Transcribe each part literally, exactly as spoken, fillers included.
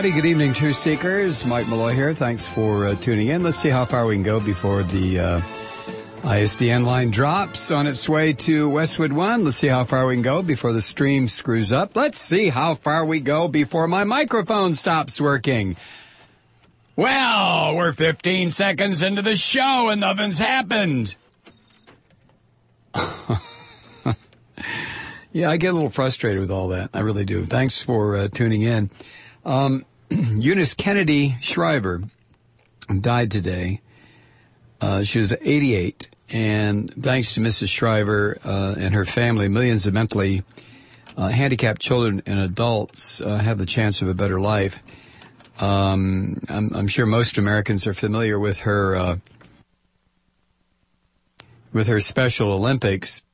everybody. Good evening, Truth Seekers. Mike Malloy here. Thanks for uh, tuning in. Let's see how far we can go before the uh, I S D N line drops on its way to Westwood One. Let's see how far we can go before the stream screws up. Let's see how far we go before my microphone stops working. Well, we're fifteen seconds into the show and nothing's happened. Yeah, I get a little frustrated with all that. I really do. Thanks for uh, tuning in. Um, Eunice Kennedy Shriver died today. Uh, she was eighty-eight, and thanks to Missus Shriver uh, and her family, millions of mentally uh, handicapped children and adults uh, have the chance of a better life. Um, I'm, I'm sure most Americans are familiar with her uh, with her Special Olympics.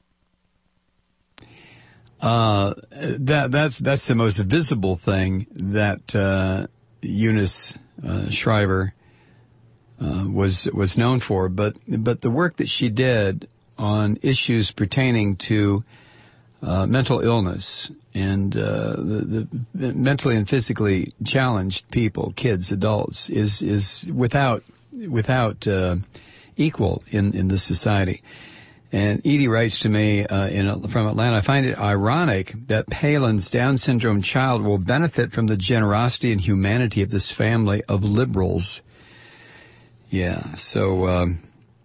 Uh, that, that's, that's the most visible thing that, uh, Eunice, uh, Shriver, uh, was, was known for. But, but the work that she did on issues pertaining to, uh, mental illness and, uh, the, the mentally and physically challenged people, kids, adults, is, is without, without, uh, equal in, in this society. And Edie writes to me uh, in, from Atlanta, I find it ironic that Palin's Down syndrome child will benefit from the generosity and humanity of this family of liberals. Yeah, so um,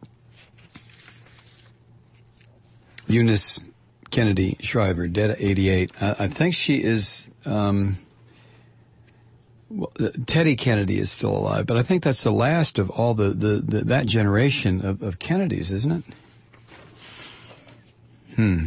Eunice Kennedy Shriver, dead at eighty-eight. I, I think she is, um, well, Teddy Kennedy is still alive, but I think that's the last of all the, the, the that generation of, of Kennedys, isn't it? Hmm.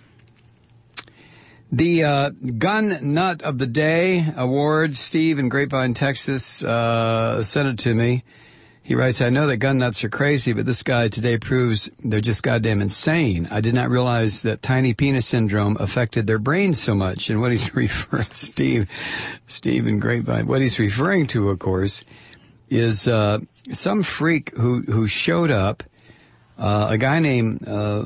The uh, Gun Nut of the Day Award, Steve in Grapevine, Texas, uh, sent it to me. He writes, I know that gun nuts are crazy, but this guy today proves they're just goddamn insane. I did not realize that tiny penis syndrome affected their brains so much. And what he's referring, Steve, Steve in Grapevine, what he's referring to, of course, is uh, some freak who, who showed up, uh, a guy named... Uh,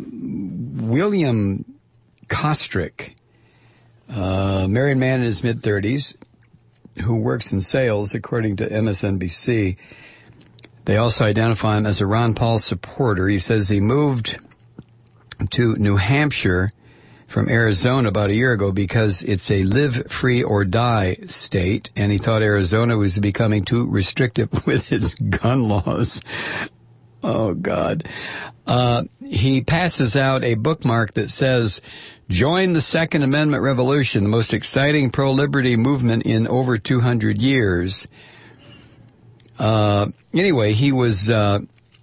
William Kostrick, uh, married man in his mid-thirties, who works in sales, according to M S N B C. They also identify him as a Ron Paul supporter. He says he moved to New Hampshire from Arizona about a year ago because it's a live free or die state, and he thought Arizona was becoming too restrictive with its gun laws. Oh, God. Uh, he passes out a bookmark that says, join the Second Amendment Revolution, the most exciting pro-liberty movement in over two hundred years. Uh, anyway, he was, uh,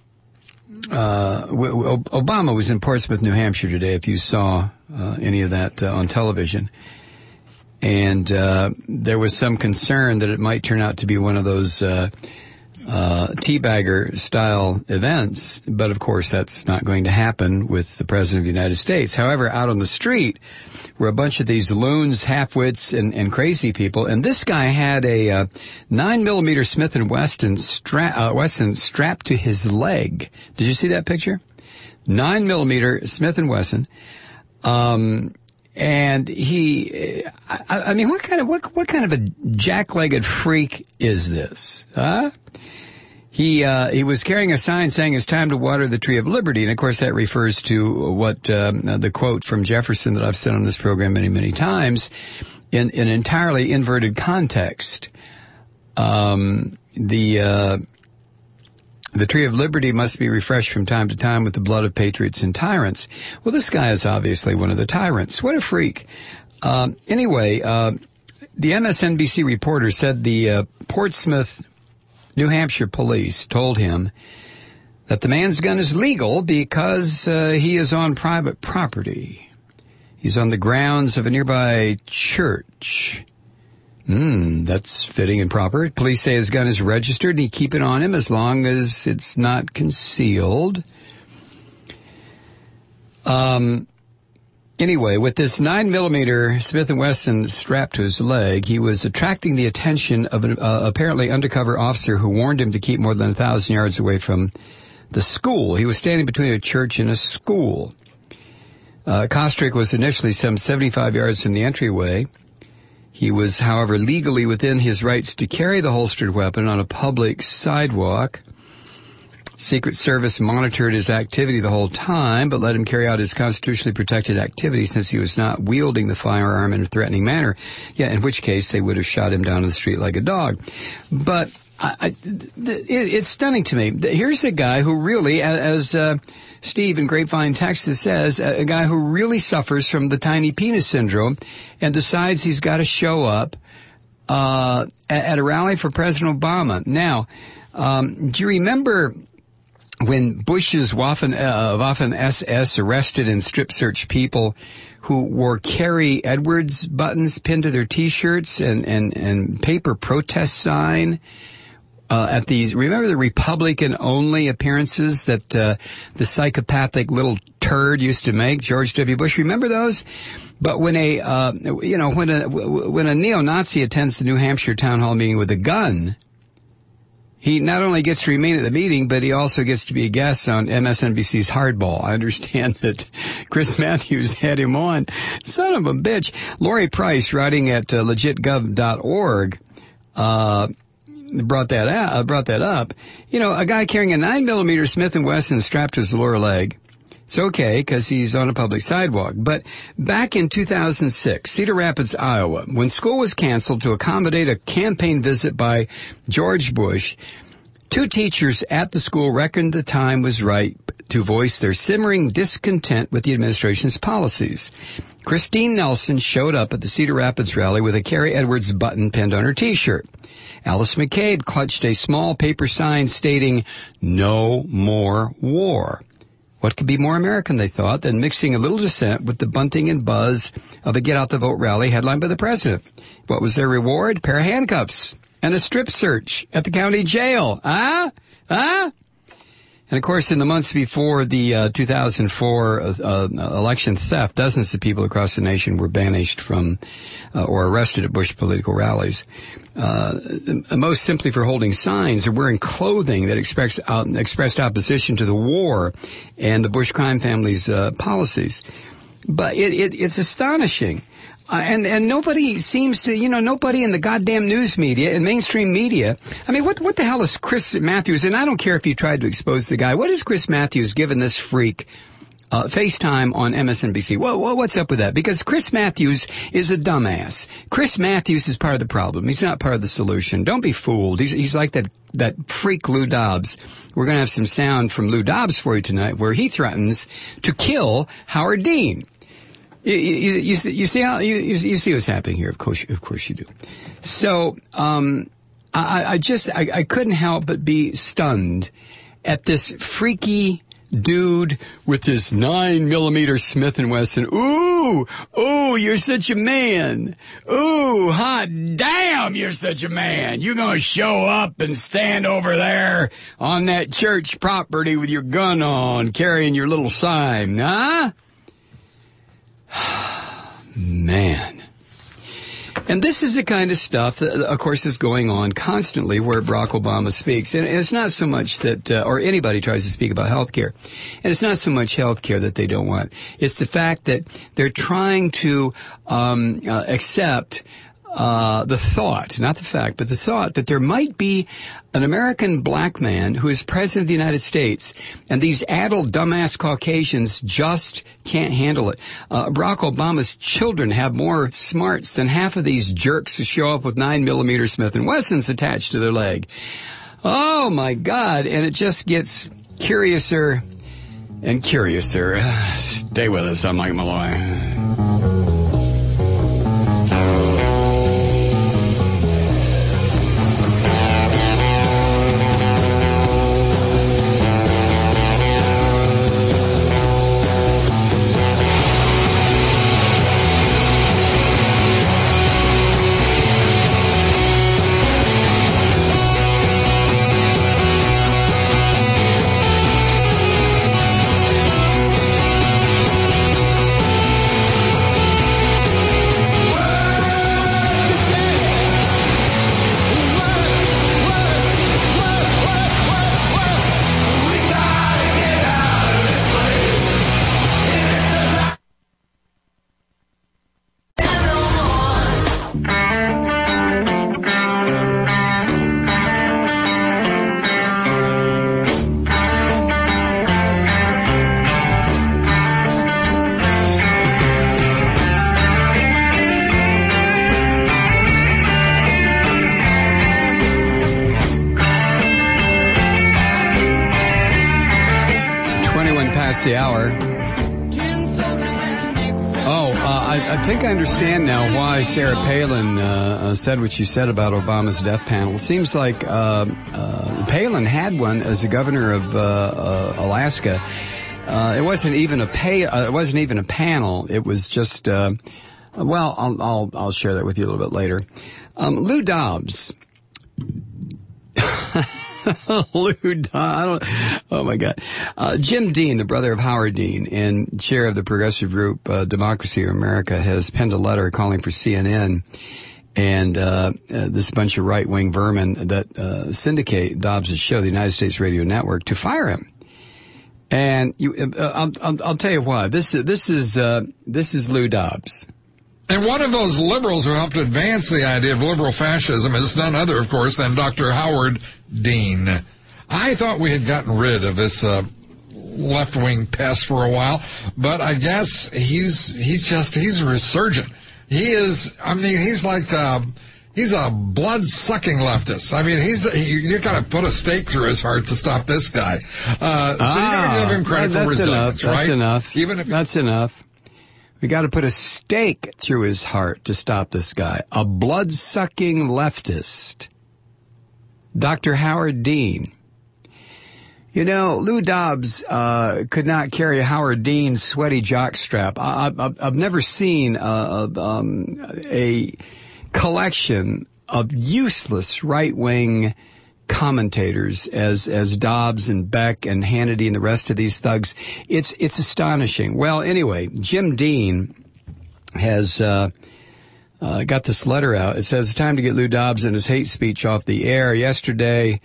uh, Obama was in Portsmouth, New Hampshire today, if you saw, uh, any of that uh, on television. And, uh, there was some concern that it might turn out to be one of those, uh, Uh, teabagger style events, but of course that's not going to happen with the President of the United States. However, out on the street were a bunch of these loons, half-wits, and, and crazy people, and this guy had a uh, nine millimeter Smith and Wesson, stra- uh, Wesson strapped to his leg. Did you see that picture? nine millimeter Smith and Wesson. Um, and he, I, I mean, what kind of what what kind of a jack-legged freak is this? Huh? He, uh, he was carrying a sign saying it's time to water the tree of liberty. And of course that refers to what, um, the quote from Jefferson that I've said on this program many, many times in, in an entirely inverted context. Um, the, uh, the tree of liberty must be refreshed from time to time with the blood of patriots and tyrants. Well, this guy is obviously one of the tyrants. What a freak. Um, anyway, uh, the M S N B C reporter said the, uh, Portsmouth, New Hampshire police told him that the man's gun is legal because uh, he is on private property. He's on the grounds of a nearby church. Hmm, that's fitting and proper. Police say his gun is registered and he keep it on him as long as it's not concealed. Um... Anyway, with this nine millimeter Smith and Wesson strapped to his leg, he was attracting the attention of an uh, apparently undercover officer who warned him to keep more than a thousand yards away from the school. He was standing between a church and a school. Uh, Kostrick was initially some seventy-five yards from the entryway. He was, however, legally within his rights to carry the holstered weapon on a public sidewalk. Secret Service monitored his activity the whole time, but let him carry out his constitutionally protected activity since he was not wielding the firearm in a threatening manner. Yeah, in which case they would have shot him down in the street like a dog. But I, I, it, it's stunning to me. Here's a guy who really, as uh, Steve in Grapevine, Texas says, a, a guy who really suffers from the tiny penis syndrome and decides he's got to show up uh, at, at a rally for President Obama. Now, um, do you remember when Bush's Waffen, uh, Waffen S S arrested and strip searched people who wore Carrie Edwards buttons pinned to their T-shirts and, and, and paper protest sign uh, at these, remember the Republican-only appearances that uh, the psychopathic little turd used to make, George W. Bush? Remember those? But when a, uh, you know, when a, when a neo-Nazi attends the New Hampshire town hall meeting with a gun, he not only gets to remain at the meeting, but he also gets to be a guest on M S N B C's Hardball. I understand that Chris Matthews had him on. Son of a bitch. Lori Price, writing at uh, legit gov dot org, uh, brought that out, uh, brought that up. You know, a guy carrying a nine millimeter Smith and Wesson strapped to his lower leg. It's okay because he's on a public sidewalk. But back in two thousand six, Cedar Rapids, Iowa, when school was canceled to accommodate a campaign visit by George Bush, two teachers at the school reckoned the time was right to voice their simmering discontent with the administration's policies. Christine Nelson showed up at the Cedar Rapids rally with a Carrie Edwards button pinned on her T-shirt. Alice McCabe clutched a small paper sign stating, "No more war." What could be more American, they thought, than mixing a little dissent with the bunting and buzz of a get-out-the-vote rally headlined by the president? What was their reward? A pair of handcuffs and a strip search at the county jail. Ah? Ah? And, of course, in the months before the uh, two thousand four uh, uh, election theft, dozens of people across the nation were banished from uh, or arrested at Bush political rallies. Uh, most simply for holding signs or wearing clothing that expressed, uh, expressed opposition to the war and the Bush crime family's uh, policies. But it, it, it's astonishing. Uh, and, and nobody seems to, you know, nobody in the goddamn news media and mainstream media. I mean, what, what the hell is Chris Matthews? And I don't care if you tried to expose the guy. What is Chris Matthews giving this freak Uh, FaceTime on M S N B C? What, what, what's up with that? Because Chris Matthews is a dumbass. Chris Matthews is part of the problem. He's not part of the solution. Don't be fooled. He's, he's like that, that freak Lou Dobbs. We're going to have some sound from Lou Dobbs for you tonight where he threatens to kill Howard Dean. You, you, you, you see how, you, you see what's happening here? Of course, of course you do. So, um, I, I just, I, I couldn't help but be stunned at this freaky dude with his nine millimeter Smith and Wesson. Ooh, ooh, you're such a man. Ooh, hot damn, you're such a man. You're gonna show up and stand over there on that church property with your gun on, carrying your little sign, huh? Man. And this is the kind of stuff that, of course, is going on constantly where Barack Obama speaks. And it's not so much that, uh, or anybody tries to speak about health care. And it's not so much health care that they don't want. It's the fact that they're trying to um, uh, accept uh, the thought, not the fact, but the thought that there might be an American black man who is president of the United States, and these addled, dumbass Caucasians just can't handle it. Uh, Barack Obama's children have more smarts than half of these jerks who show up with nine millimeter Smith and Wessons attached to their leg. Oh, my God. And it just gets curiouser and curiouser. Stay with us. I'm Mike Malloy. past the hour. Oh, uh, I, I think I understand now why Sarah Palin uh, uh, said what she said about Obama's death panel. It seems like uh, uh, Palin had one as the governor of uh, uh, Alaska. Uh, it wasn't even a pay. Uh, it wasn't even a panel. It was just. Uh, well, I'll, I'll I'll share that with you a little bit later. Um, Lou Dobbs. Lou Dobbs. I don't, oh my God. Uh, Jim Dean, the brother of Howard Dean and chair of the progressive group uh, Democracy of America, has penned a letter calling for C N N and uh, uh this bunch of right-wing vermin that uh, syndicate Dobbs' show, the United States Radio Network, to fire him. And you, uh, I'll, I'll, I'll tell you why. This this is uh, this is Lou Dobbs. And one of those liberals who helped advance the idea of liberal fascism is none other, of course, than Doctor Howard Dean. I thought we had gotten rid of this uh, left-wing pest for a while, but I guess he's he's just he's resurgent. He is. I mean, he's like uh, he's a blood-sucking leftist. I mean, he's he, you got to put a stake through his heart to stop this guy. Uh, ah, so you got to give him credit well, for resilience, enough. right? That's enough. Even if that's enough. We got to put a stake through his heart to stop this guy. A blood-sucking leftist. Doctor Howard Dean. You know, Lou Dobbs uh, could not carry Howard Dean's sweaty jockstrap. I, I, I've never seen a, um, a collection of useless right-wing commentators as as Dobbs and Beck and Hannity and the rest of these thugs. It's it's astonishing. Well, anyway, Jim Dean has uh, uh, got this letter out. It says it's time to get Lou Dobbs and his hate speech off the air. Yesterday,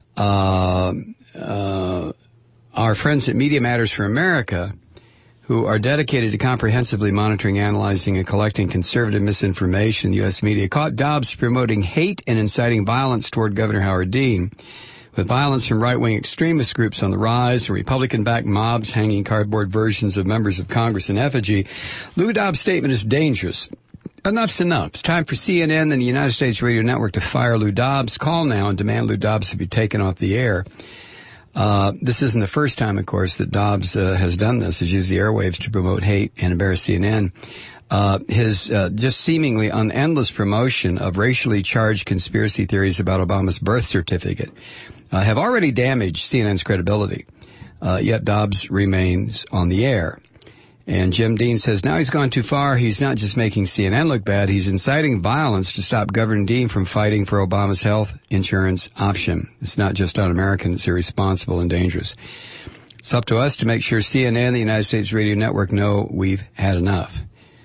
uh, uh, our friends at Media Matters for America, who are dedicated to comprehensively monitoring, analyzing, and collecting conservative misinformation in the U S media, caught Dobbs promoting hate and inciting violence toward Governor Howard Dean. With violence from right-wing extremist groups on the rise and Republican-backed mobs hanging cardboard versions of members of Congress in effigy, Lou Dobbs' statement is dangerous. Enough's enough. It's time for C N N and the United States Radio Network to fire Lou Dobbs. Call now and demand Lou Dobbs to be taken off the air. Uh, this isn't the first time, of course, that Dobbs uh, has done this, has used the airwaves to promote hate and embarrass C N N. Uh, his uh, just seemingly unendless promotion of racially charged conspiracy theories about Obama's birth certificate uh, have already damaged C N N's credibility. Uh, yet Dobbs remains on the air. And Jim Dean says now he's gone too far. He's not just making C N N look bad. He's inciting violence to stop Governor Dean from fighting for Obama's health insurance option. It's not just un-American. It's irresponsible and dangerous. It's up to us to make sure C N N, the United States Radio Network, know we've had enough.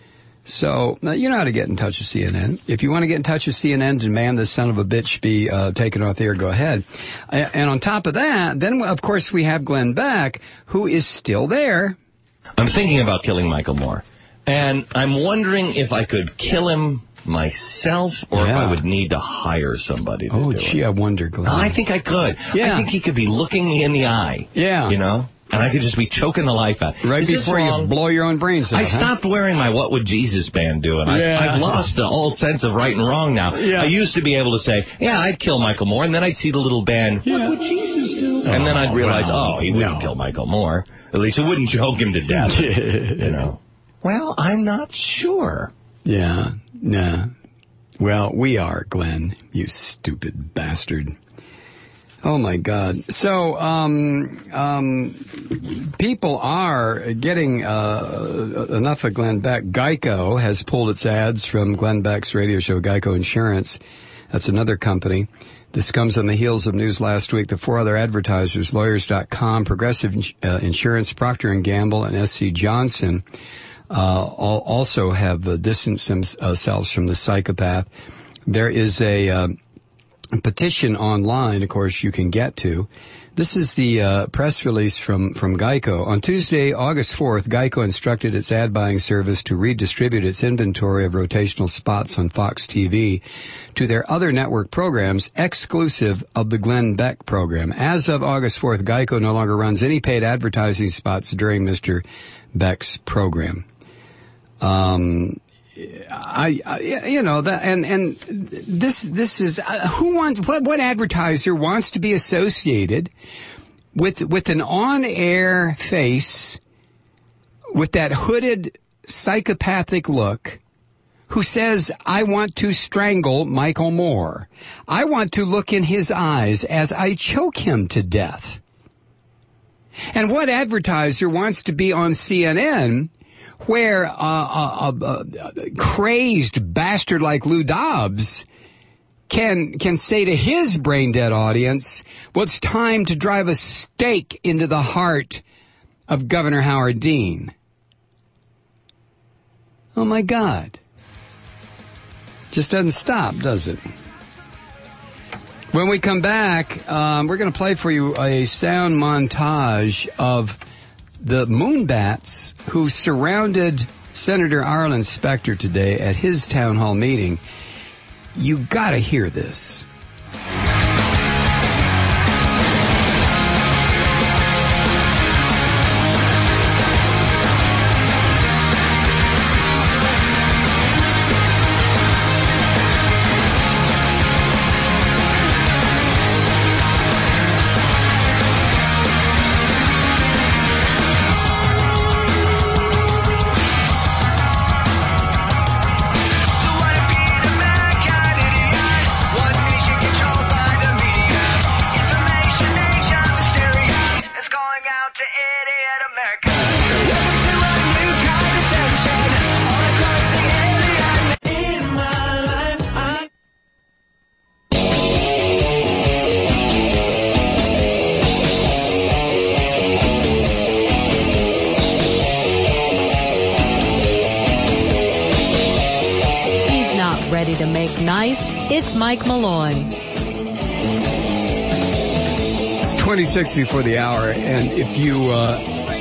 So, now you know how to get in touch with C N N. If you want to get in touch with C N N, demand this son of a bitch be uh, taken off the air, go ahead. And on top of that, then, of course, we have Glenn Beck, who is still there. I'm thinking about killing Michael Moore, and I'm wondering if I could kill him myself or yeah. if I would need to hire somebody to oh, do gee, it. I wonder, Glenn. I think I could. Yeah. I think he could be looking me in the eye. Yeah. You know? And I could just be choking the life out. Right Is before you blow your own brains out. I huh? stopped wearing my What Would Jesus band do, and yeah. I've, I've lost the whole sense of right and wrong now. Yeah. I used to be able to say, yeah, I'd kill Michael Moore, and then I'd see the little band, yeah. what would Jesus do? And oh, then I'd realize, well, oh, he wouldn't no. kill Michael Moore. At least it wouldn't choke him to death. You know. Well, I'm not sure. Yeah, yeah. Well, we are, Glenn, you stupid bastard. Oh, my God. So, um, um, people are getting uh, enough of Glenn Beck. Geico has pulled its ads from Glenn Beck's radio show, Geico Insurance. That's another company. This comes on the heels of news last week. The four other advertisers, Lawyers dot com, Progressive uh, Insurance, Procter and Gamble, and S C Johnson, uh, all, also have uh, distanced themselves from the psychopath. There is a... Uh, petition online, of course, you can get to. This is the uh, press release from, from Geico. On Tuesday, August fourth, Geico instructed its ad buying service to redistribute its inventory of rotational spots on Fox T V to their other network programs exclusive of the Glenn Beck program. As of August fourth, Geico no longer runs any paid advertising spots during Mister Beck's program. Um... I, I, you know, that, and, and this, this is, uh, who wants, what, what advertiser wants to be associated with with an on-air face, with that hooded psychopathic look, who says, I want to strangle Michael Moore. I want to look in his eyes as I choke him to death. And what advertiser wants to be on C N N where uh, a, a, a crazed bastard like Lou Dobbs can can say to his brain-dead audience, well, it's time to drive a stake into the heart of Governor Howard Dean. Oh, my God. Just doesn't stop, does it? When we come back, um, we're going to play for you a sound montage of the Moonbats who surrounded Senator Arlen Specter today at his town hall meeting. You got to hear this. To make nice, it's Mike Malloy. It's twenty-six before the hour, and if you uh,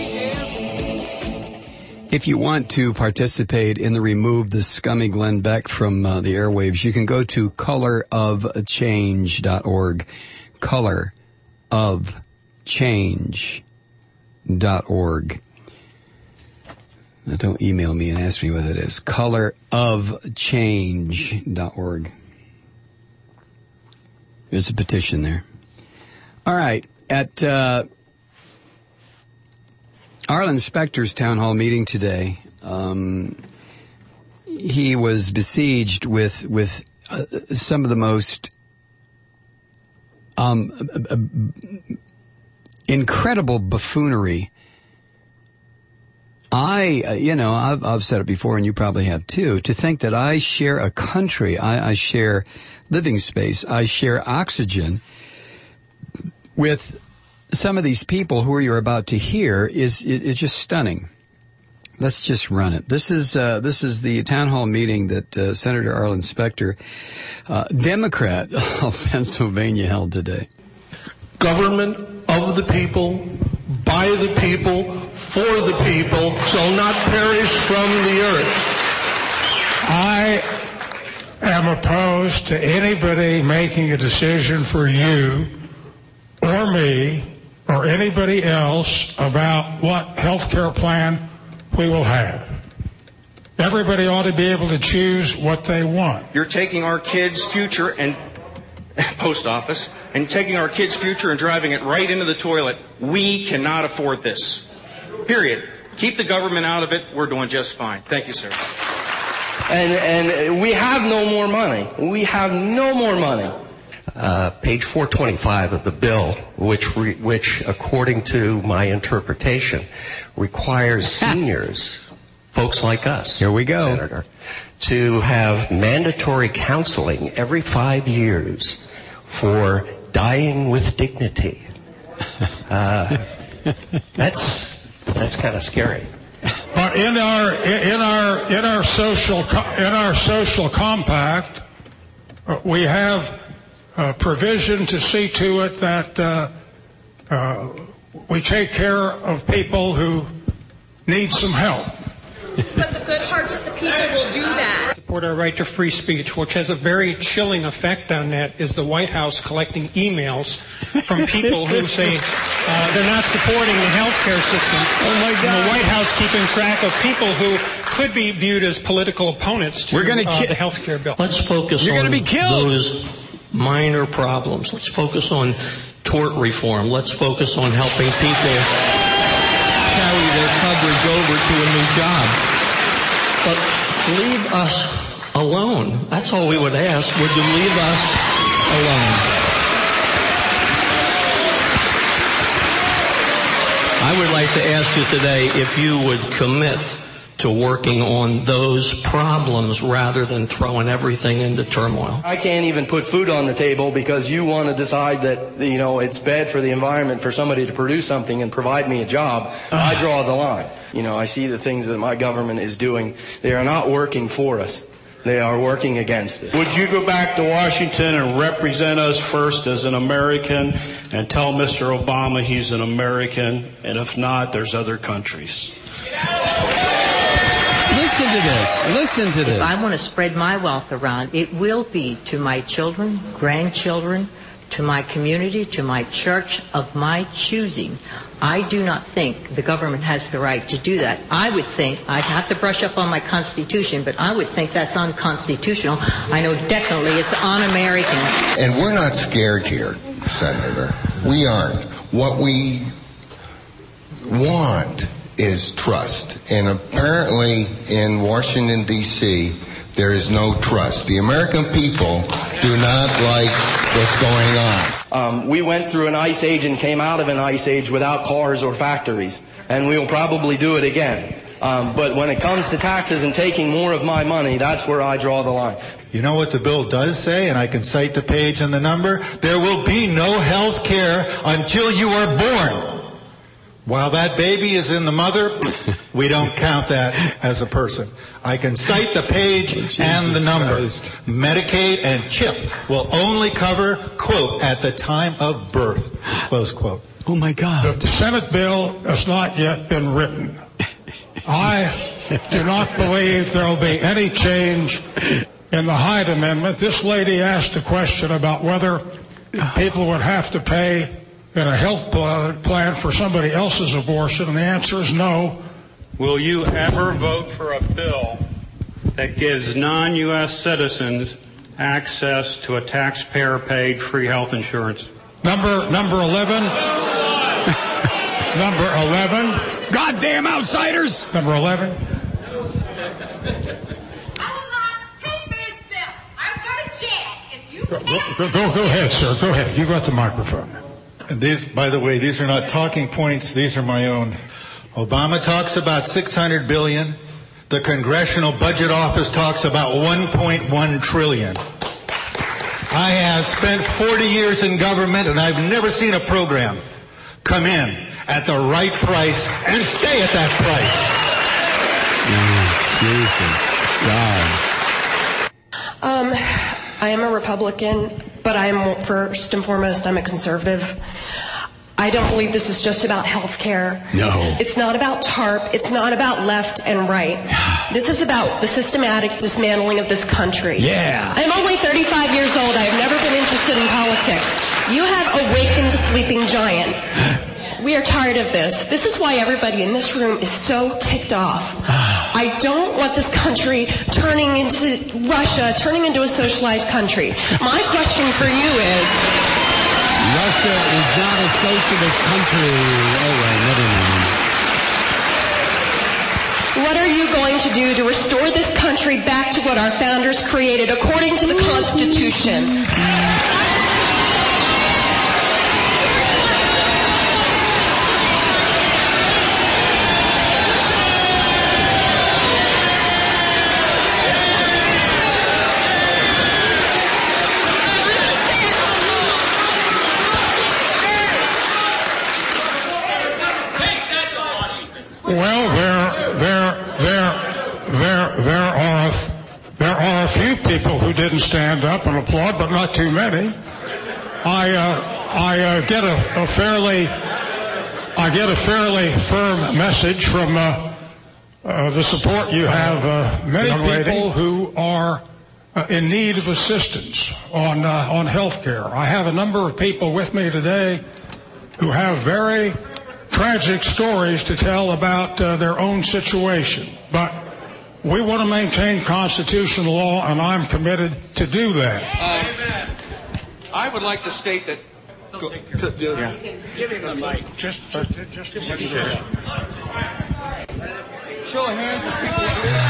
if you want to participate in the Remove the Scummy Glenn Beck from uh, the airwaves, you can go to color of change dot org. color of change dot org. Now, don't email me and ask me what it is. color of change dot org. There's a petition there. All right. At uh, Arlen Specter's town hall meeting today, um, he was besieged with with uh, some of the most um, uh, uh, incredible buffoonery. I, uh, you know, I've, I've said it before, and you probably have too, to think that I share a country, I, I share living space, I share oxygen with some of these people who you're about to hear is is just stunning. Let's just run it. This is uh, this is the town hall meeting that uh, Senator Arlen Specter, uh, Democrat of Pennsylvania, held today. Government of the people, by the people, for the people, shall not perish from the earth. I am opposed to anybody making a decision for you or me or anybody else about what health care plan we will have. Everybody ought to be able to choose what they want. You're taking our kids' future and post office and taking our kids' future and driving it right into the toilet. We cannot afford this. Period. Keep the government out of it. We're doing just fine. Thank you, sir. And and we have no more money. We have no more money. Uh, page four twenty-five of the bill, which re, which, according to my interpretation, requires seniors, folks like us, here we go, Senator, to have mandatory counseling every five years for dying with dignity. Uh, that's that's kind of scary. But in our in our in our social in our social compact, uh, we have uh, provision to see to it that uh, uh, we take care of people who need some help. But the good hearts of the people will do that. Support our right to free speech, which has a very chilling effect on that, is the White House collecting emails from people who say uh, they're not supporting the health care system. Oh, my God. And the White House keeping track of people who could be viewed as political opponents to We're gonna uh, ki- the health care bill. Let's focus You're on gonna be killed. those minor problems. Let's focus on tort reform. Let's focus on helping people carry their coverage over to a new job. But leave us alone. That's all we would ask. Would you leave us alone? I would like to ask you today if you would commit to working on those problems rather than throwing everything into turmoil. I can't even put food on the table because you want to decide that, you know, it's bad for the environment for somebody to produce something and provide me a job. I draw the line. You know, I see the things that my government is doing. They are not working for us. They are working against us. Would you go back to Washington and represent us first as an American and tell Mister Obama he's an American, and if not, there's other countries? Listen to this. Listen to this. If I want to spread my wealth around, it will be to my children, grandchildren, to my community, to my church of my choosing. I do not think the government has the right to do that. I would think, I'd have to brush up on my Constitution, but I would think that's unconstitutional. I know definitely it's un-American. And we're not scared here, Senator. We aren't. What we want is trust. And apparently in Washington, D C, there is no trust. The American people do not like what's going on. Um, we went through an ice age and came out of an ice age without cars or factories. And we will probably do it again. Um, but when it comes to taxes and taking more of my money, that's where I draw the line. You know what the bill does say, and I can cite the page and the number? There will be no health care until you are born. While that baby is in the mother, we don't count that as a person. I can cite the page Jesus and the number. Christ. Medicaid and CHIP will only cover, quote, at the time of birth, close quote. Oh, my God. The Senate bill has not yet been written. I do not believe there will be any change in the Hyde Amendment. This lady asked a question about whether people would have to pay in a health plan for somebody else's abortion, and the answer is no. Will you ever vote for a bill that gives non-U S citizens access to a taxpayer-paid free health insurance? Number number eleven. Number eleven. Goddamn outsiders. Number eleven. Go, go, go, go ahead, sir. Go ahead. You got the microphone. And these, by the way, these are not talking points. These are my own. Obama talks about six hundred billion dollars. The Congressional Budget Office talks about one point one trillion dollars. I have spent forty years in government, and I've never seen a program come in at the right price and stay at that price. Oh, Jesus. God. Um, I am a Republican, but I'm first and foremost, I'm a conservative. I don't believe this is just about health care. No. It's not about TARP. It's not about left and right. This is about the systematic dismantling of this country. Yeah. I'm only thirty-five years old. I've never been interested in politics. You have awakened the sleeping giant. We are tired of this. This is why everybody in this room is so ticked off. I don't want this country turning into Russia, turning into a socialized country. My question for you is... Russia is not a socialist country. Oh, well, never mind. What are you going to do to restore this country back to what our founders created according to the Constitution? Well, there, there, there, there, there are, a, there are a few people who didn't stand up and applaud, but not too many. I, uh, I uh, get a, a fairly, I get a fairly firm message from uh, uh, the support you have. Uh, many people who are uh, in need of assistance on uh, on health care. I have a number of people with me today who have very tragic stories to tell about uh, their own situation. But we want to maintain constitutional law, and I'm committed to do that. Uh, I would like to state that Go, yeah. Give him the mic. Just, just, just, just a second. Show of hands of people.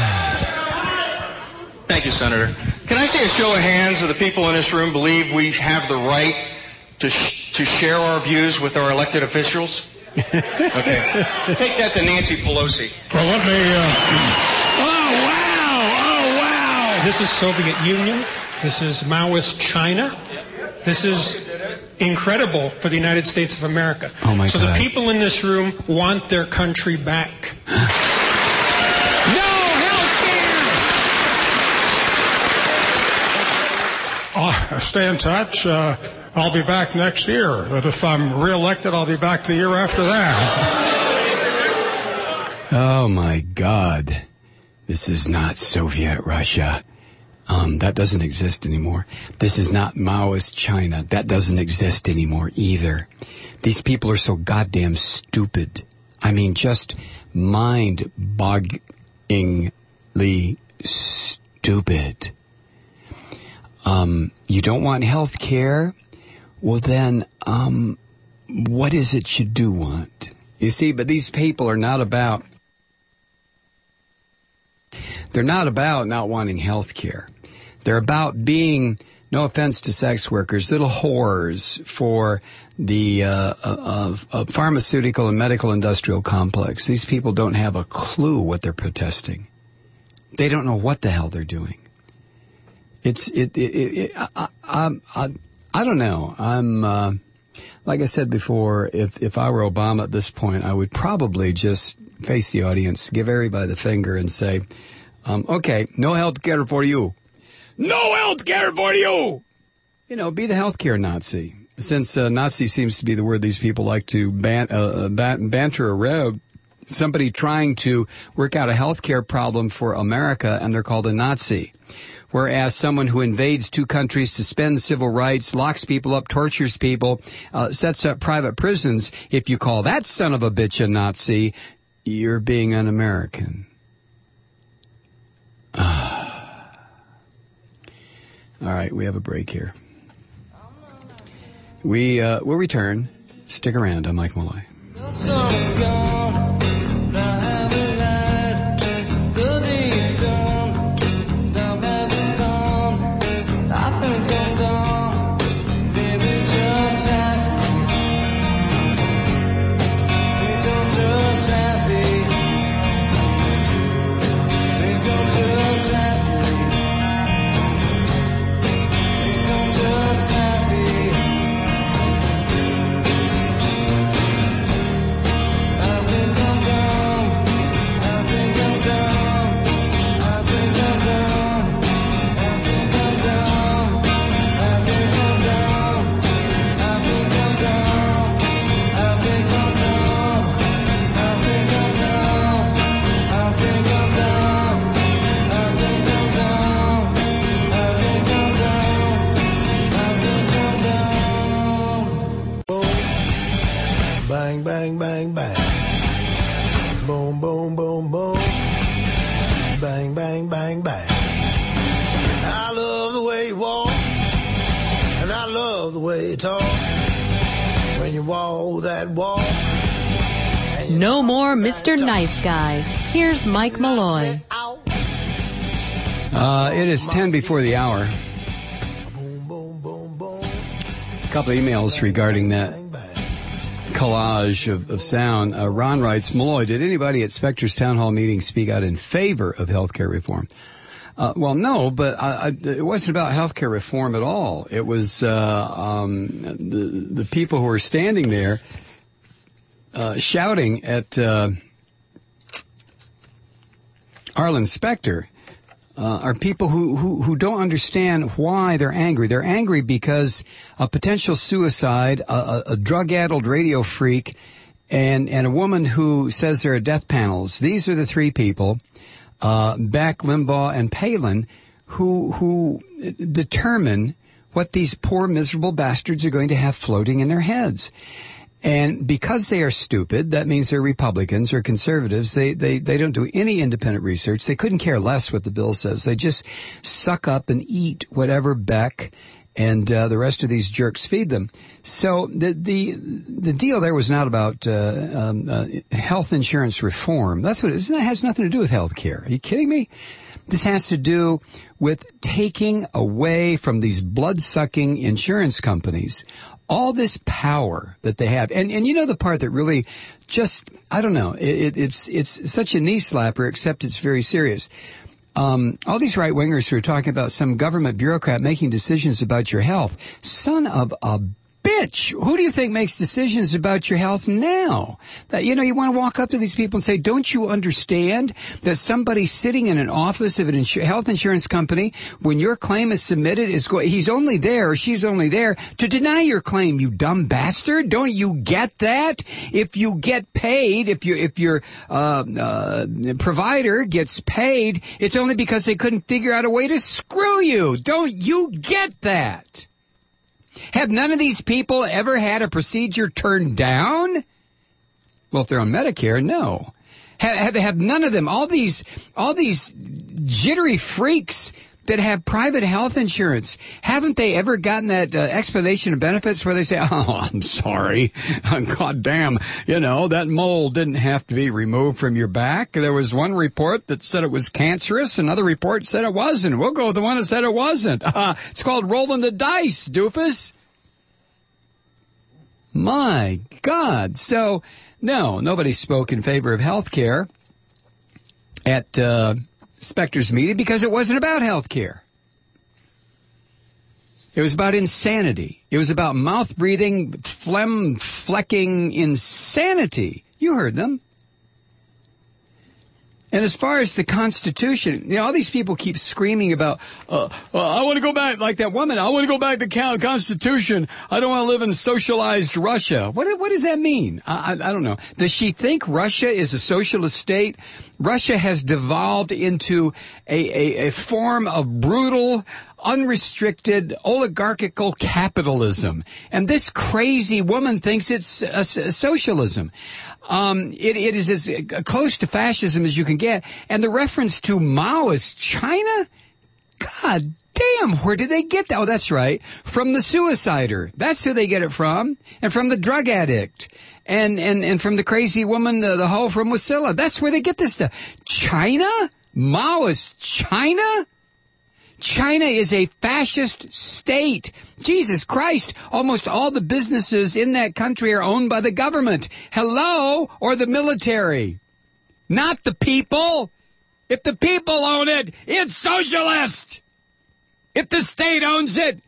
Thank you, Senator. Can I say a show of hands of the people in this room believe we have the right to sh- to share our views with our elected officials? Okay. Take that to Nancy Pelosi. Well, let me. Uh... Oh wow! Oh wow! This is Soviet Union. This is Maoist China. This is incredible for the United States of America. Oh my so God. the people in this room want their country back. Oh, stay in touch. Uh, I'll be back next year. But if I'm reelected, I'll be back the year after that. Oh, my God. This is not Soviet Russia. Um, that doesn't exist anymore. This is not Maoist China. That doesn't exist anymore either. These people are so goddamn stupid. I mean, just mind-bogglingly stupid. Um, you don't want health care? Well, then, um, what is it you do want? You see, but these people are not about, they're not about not wanting health care. They're about being, no offense to sex workers, little whores for the uh, uh, uh, pharmaceutical and medical industrial complex. These people don't have a clue what they're protesting. They don't know what the hell they're doing. It's it. it, it, it I, I, I, I don't know. I'm uh, like I said before. If if I were Obama at this point, I would probably just face the audience, give everybody the finger, and say, um, "Okay, no health care for you. No health care for you." You know, be the health care Nazi. Since uh, Nazi seems to be the word these people like to ban- uh, ban- banter around, somebody trying to work out a health care problem for America, and they're called a Nazi. Whereas someone who invades two countries, suspends civil rights, locks people up, tortures people, uh, sets up private prisons, if you call that son of a bitch a Nazi, you're being un-American. All right, we have a break here. We, uh, we'll return. Stick around. I'm Mike Malloy. The sun's gone, now have a light, the day's done, now have a gone, I think I'm done, baby just happy, think I'm just happy, think I'm just happy, think I'm just happy. Bang, bang, bang, bang. Boom, boom, boom, boom. Bang, bang, bang, bang. I love the way you walk, and I love the way you talk. When you walk that walk. No more Mister Nice Guy. Here's Mike Malloy. Uh, it is ten before the hour. A couple of emails regarding that collage of, of sound. Uh, Ron writes, Malloy, did anybody at Specter's town hall meeting speak out in favor of health care reform? Uh, well, no, but I, I, it wasn't about health care reform at all. It was uh, um, the the people who were standing there uh, shouting at uh, Arlen Specter. Uh, are people who, who, who don't understand why they're angry. They're angry because a potential suicide, a, a, a drug-addled radio freak, and, and a woman who says there are death panels. These are the three people, uh, Beck, Limbaugh, and Palin, who, who determine what these poor, miserable bastards are going to have floating in their heads. And because they are stupid, that means they're Republicans or conservatives. They, they, they don't do any independent research. They couldn't care less what the bill says. They just suck up and eat whatever Beck and uh, the rest of these jerks feed them. So the the the deal there was not about uh, um, uh, health insurance reform. That's what it is. That has nothing to do with health care. Are you kidding me? This has to do with taking away from these blood-sucking insurance companies all this power that they have. And and you know the part that really just, I don't know, it, it's it's such a knee slapper, except it's very serious. Um, all these right-wingers who are talking about some government bureaucrat making decisions about your health. Son of a bitch. Who do you think makes decisions about your health now? That, you know, you want to walk up to these people and say, don't you understand that somebody sitting in an office of an insur- health insurance company, when your claim is submitted, is go- he's only there or she's only there to deny your claim, you dumb bastard? Don't you get that? If you get paid, if you if your uh, uh, provider gets paid, it's only because they couldn't figure out a way to screw you. Don't you get that? Have none of these people ever had a procedure turned down? Well, if they're on Medicare, no. Have, have, have none of them, all these, all these jittery freaks that have private health insurance, haven't they ever gotten that uh, explanation of benefits where they say, oh, I'm sorry, God damn, you know, that mole didn't have to be removed from your back. There was one report that said it was cancerous, another report said it wasn't. We'll go with the one that said it wasn't. Uh, it's called rolling the dice, doofus. My God. So, no, nobody spoke in favor of health care at uh Specter's meeting because it wasn't about health care. It was about insanity. It was about mouth-breathing, phlegm-flecking insanity. You heard them. And as far as the Constitution, you know, all these people keep screaming about, uh, uh, I want to go back, like that woman, I want to go back to the Constitution. I don't want to live in socialized Russia. What, what does that mean? I, I, I don't know. Does she think Russia is a socialist state? Russia has devolved into a, a, a form of brutal, unrestricted, oligarchical capitalism. And this crazy woman thinks it's a, a socialism. Um, it, it is as close to fascism as you can get. And the reference to Maoist China? God damn, where did they get that? Oh, that's right. From the suicider. That's who they get it from. And from the drug addict. And, and, and from the crazy woman, uh, the hoe from Wasilla. That's where they get this stuff. China? Maoist China? China is a fascist state. Jesus Christ, almost all the businesses in that country are owned by the government. Hello? Or the military. Not the people. If the people own it, it's socialist. If the state owns it,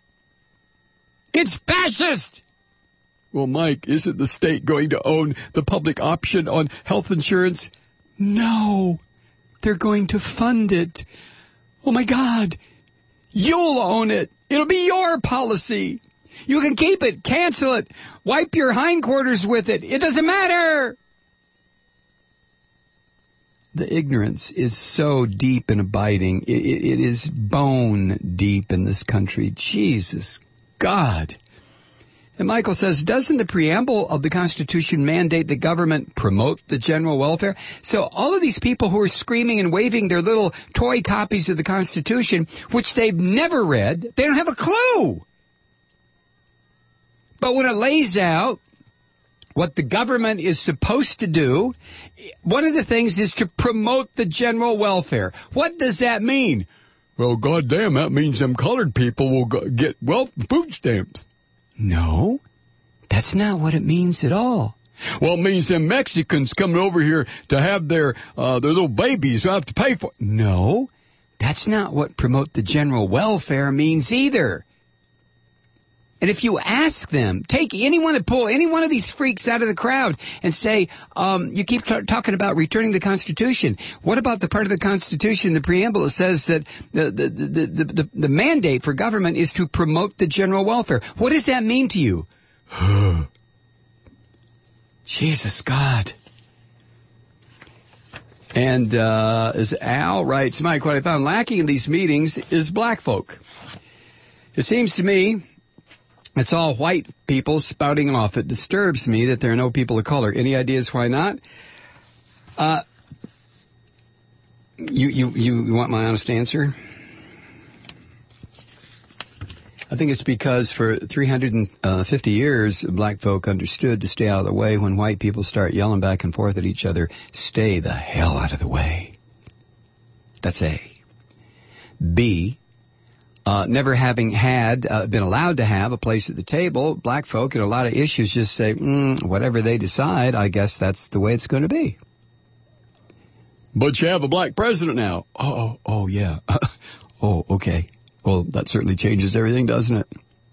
it's fascist. Well, Mike, isn't the state going to own the public option on health insurance? No. They're going to fund it. Oh, my God, you'll own it. It'll be your policy. You can keep it, cancel it, wipe your hindquarters with it. It doesn't matter. The ignorance is so deep and abiding. It, it, it is bone deep in this country. Jesus God. And Michael says, doesn't the preamble of the Constitution mandate the government promote the general welfare? So all of these people who are screaming and waving their little toy copies of the Constitution, which they've never read, they don't have a clue. But when it lays out what the government is supposed to do, one of the things is to promote the general welfare. What does that mean? Well, goddamn, that means them colored people will go get wealth food stamps. No, that's not what it means at all. Well, it means them Mexicans coming over here to have their uh, their little babies who have to pay for it. No, that's not what promote the general welfare means either. And if you ask them, take anyone and pull any one of these freaks out of the crowd and say, um, you keep t- talking about returning the Constitution. What about the part of the Constitution, the preamble, that says that the, the, the, the, the, the mandate for government is to promote the general welfare? What does that mean to you? Jesus God. And uh, as Al writes, Mike, what I found lacking in these meetings is black folk. It seems to me it's all white people spouting off. It disturbs me that there are no people of color. Any ideas why not? Uh, you, you, you want my honest answer? think it's because for three hundred fifty years, black folk understood to stay out of the way when white people start yelling back and forth at each other. Stay the hell out of the way. That's A. B. Uh, never having had, uh, been allowed to have a place at the table, black folk in a lot of issues just say, mm, whatever they decide, I guess that's the way it's going to be. But you have a black president now. Oh, oh, oh yeah. Oh, okay. Well, that certainly changes everything, doesn't it?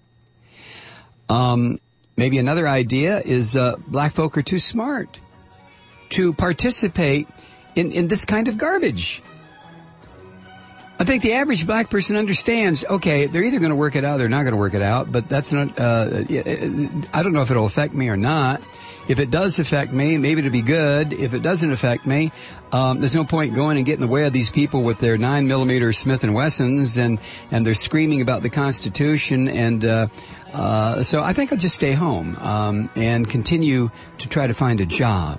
Um, maybe another idea is uh, black folk are too smart to participate in, in this kind of garbage. I think the average black person understands, okay, they're either going to work it out or they're not going to work it out, but that's not, uh, I don't know if it'll affect me or not. If it does affect me, maybe it'll be good. If it doesn't affect me, um, there's no point going and getting in the way of these people with their nine millimeter Smith and Wessons and, and they're screaming about the Constitution. And, uh, uh, so I think I'll just stay home, um, and continue to try to find a job.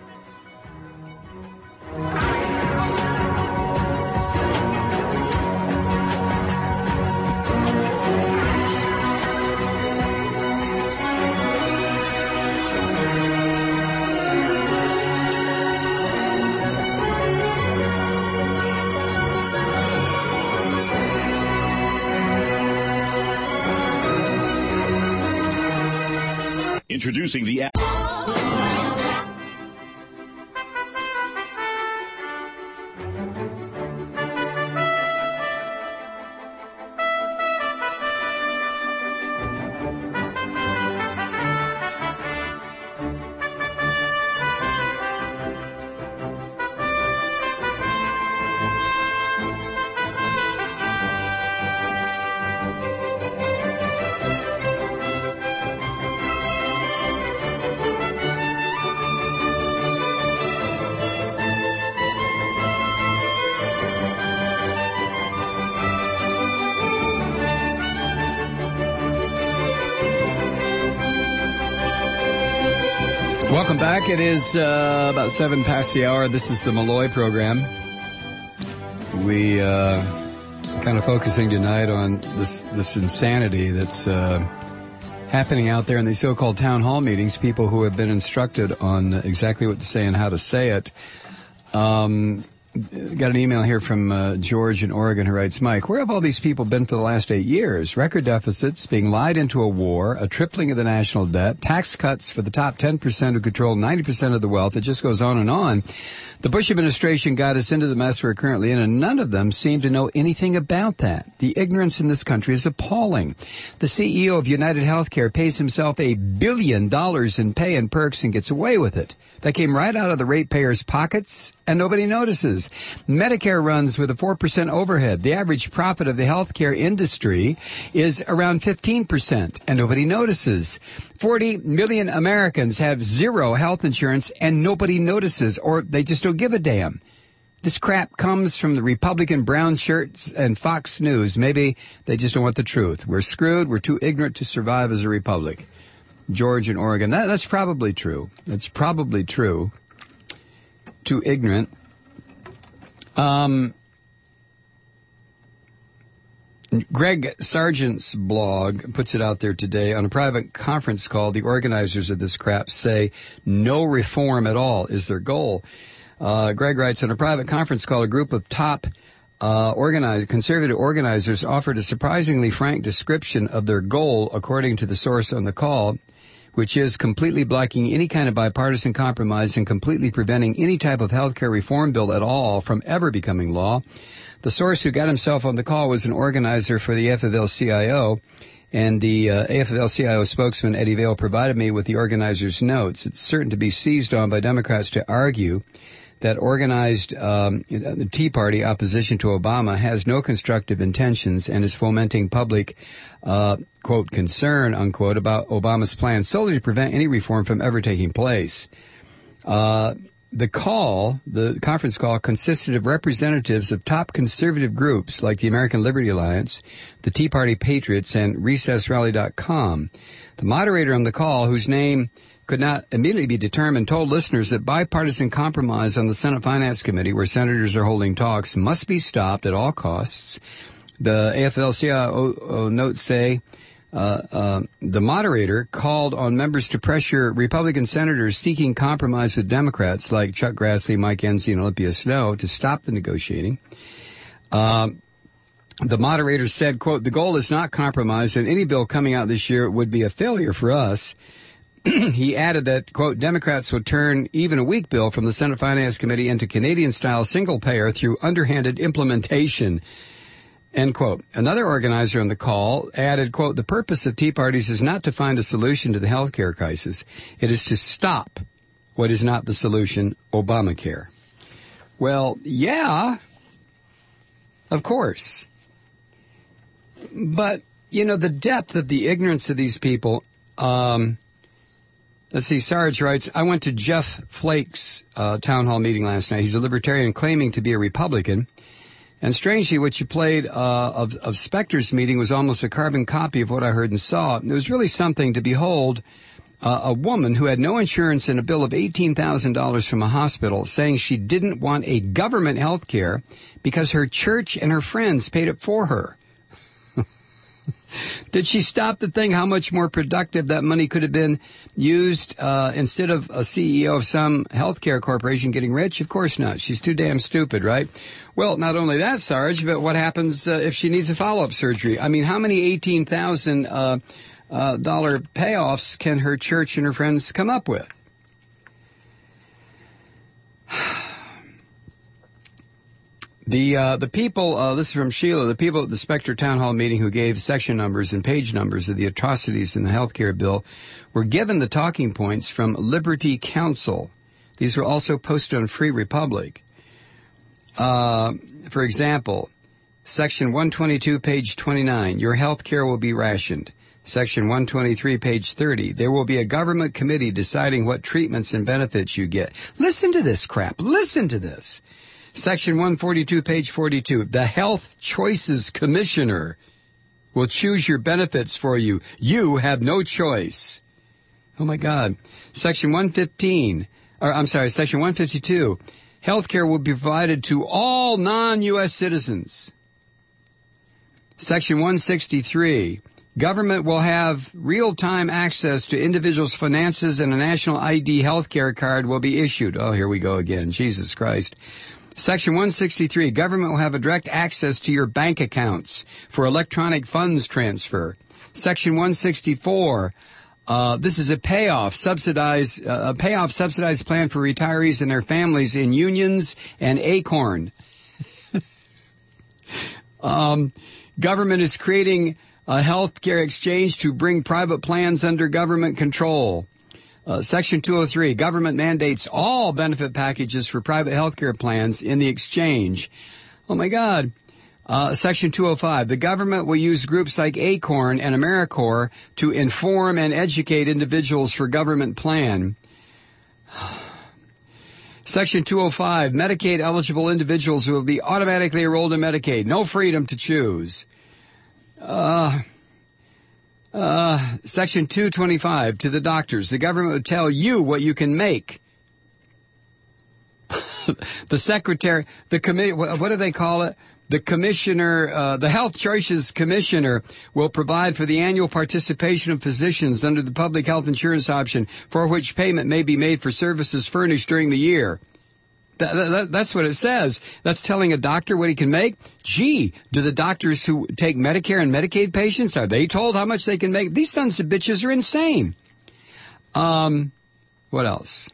Introducing the app. Welcome back. It is uh, about seven past the hour. This is the Malloy program. We uh, kind of focusing tonight on this this insanity that's uh, happening out there in these so-called town hall meetings. People who have been instructed on exactly what to say and how to say it. Um, got an email here from uh, George in Oregon who writes, Mike, where have all these people been for the last eight years? Record deficits, being lied into a war, a tripling of the national debt, tax cuts for the top ten percent who control ninety percent of the wealth. It just goes on and on. The Bush administration got us into the mess we're currently in, and none of them seem to know anything about that. The ignorance in this country is appalling. The C E O of United Healthcare pays himself a billion dollars in pay and perks and gets away with it. That came right out of the ratepayers' pockets, and nobody notices. Medicare runs with a four percent overhead. The average profit of the healthcare industry is around fifteen percent, and nobody notices. forty million Americans have zero health insurance, and nobody notices, or they just don't give a damn. This crap comes from the Republican brown shirts and Fox News. Maybe they just don't want the truth. We're screwed. We're too ignorant to survive as a republic. George in Oregon. That, that's probably true. That's probably true. Too ignorant. Um, Greg Sargent's blog puts it out there today. On a private conference call, the organizers of this crap say no reform at all is their goal. Uh, Greg writes, on a private conference call, a group of top Uh, organized, conservative organizers offered a surprisingly frank description of their goal, according to the source on the call, which is completely blocking any kind of bipartisan compromise and completely preventing any type of health care reform bill at all from ever becoming law. The source who got himself on the call was an organizer for the A F L C I O, and the uh, A F L C I O spokesman, Eddie Vail, provided me with the organizer's notes. It's certain to be seized on by Democrats to argue that organized um, the Tea Party opposition to Obama has no constructive intentions and is fomenting public, uh, quote, concern, unquote, about Obama's plan solely to prevent any reform from ever taking place. Uh, the call, the conference call, consisted of representatives of top conservative groups like the American Liberty Alliance, the Tea Party Patriots, and recess rally dot com. The moderator on the call, whose name could not immediately be determined, told listeners that bipartisan compromise on the Senate Finance Committee, where senators are holding talks, must be stopped at all costs. The A F L C I O notes say uh, uh, the moderator called on members to pressure Republican senators seeking compromise with Democrats like Chuck Grassley, Mike Enzi, and Olympia Snowe to stop the negotiating. Um, the moderator said, quote, the goal is not compromise, and any bill coming out this year would be a failure for us. He added that, quote, Democrats would turn even a weak bill from the Senate Finance Committee into Canadian-style single-payer through underhanded implementation. End quote. Another organizer on the call added, quote, the purpose of Tea Parties is not to find a solution to the health care crisis. It is to stop what is not the solution, Obamacare. Well, yeah, of course. But, you know, the depth of the ignorance of these people, um, let's see, Sarge writes, I went to Jeff Flake's uh, town hall meeting last night. He's a libertarian claiming to be a Republican. And strangely, what you played uh, of, of Specter's meeting was almost a carbon copy of what I heard and saw. It was really something to behold uh, a woman who had no insurance and a bill of eighteen thousand dollars from a hospital saying she didn't want a government health care because her church and her friends paid it for her. Did she stop to think how much more productive that money could have been used uh, instead of a C E O of some healthcare corporation getting rich? Of course not. She's too damn stupid, right? Well, not only that, Sarge, but what happens uh, if she needs a follow-up surgery? I mean, how many eighteen thousand dollars uh, uh, dollar payoffs can her church and her friends come up with? The uh, the people, uh, this is from Sheila, the people at the Specter Town Hall meeting who gave section numbers and page numbers of the atrocities in the health care bill were given the talking points from Liberty Counsel. These were also posted on Free Republic. Uh, for example, section one twenty-two, page twenty-nine, your health care will be rationed. Section one twenty-three, page thirty, there will be a government committee deciding what treatments and benefits you get. Listen to this crap. Listen to this. Section one forty-two, page forty-two, the Health Choices Commissioner will choose your benefits for you. You have no choice. Oh, my God. Section one fifteen, or I'm sorry, Section one fifty-two, health care will be provided to all non-U S citizens. Section one sixty-three, government will have real-time access to individuals' finances and a national I D health care card will be issued. Oh, here we go again. Jesus Christ. Section one sixty-three, government will have a direct access to your bank accounts for electronic funds transfer. Section one sixty-four, uh, this is a payoff subsidized, uh, a payoff subsidized plan for retirees and their families in unions and Acorn. um, government is creating a health care exchange to bring private plans under government control. Uh, Section two oh three, government mandates all benefit packages for private health care plans in the exchange. Oh, my God. Uh, Section two oh five, the government will use groups like Acorn and AmeriCorps to inform and educate individuals for government plan. Section two oh five, Medicaid-eligible individuals will be automatically enrolled in Medicaid. No freedom to choose. Uh... Uh, Section two twenty-five, to the doctors, the government will tell you what you can make. The secretary, the committee, what do they call it? The commissioner, uh, the Health Choices Commissioner will provide for the annual participation of physicians under the public health insurance option for which payment may be made for services furnished during the year. That, that, that's what it says. That's telling a doctor what he can make. Gee, do the doctors who take Medicare and Medicaid patients, are they told how much they can make? These sons of bitches are insane. Um, what else?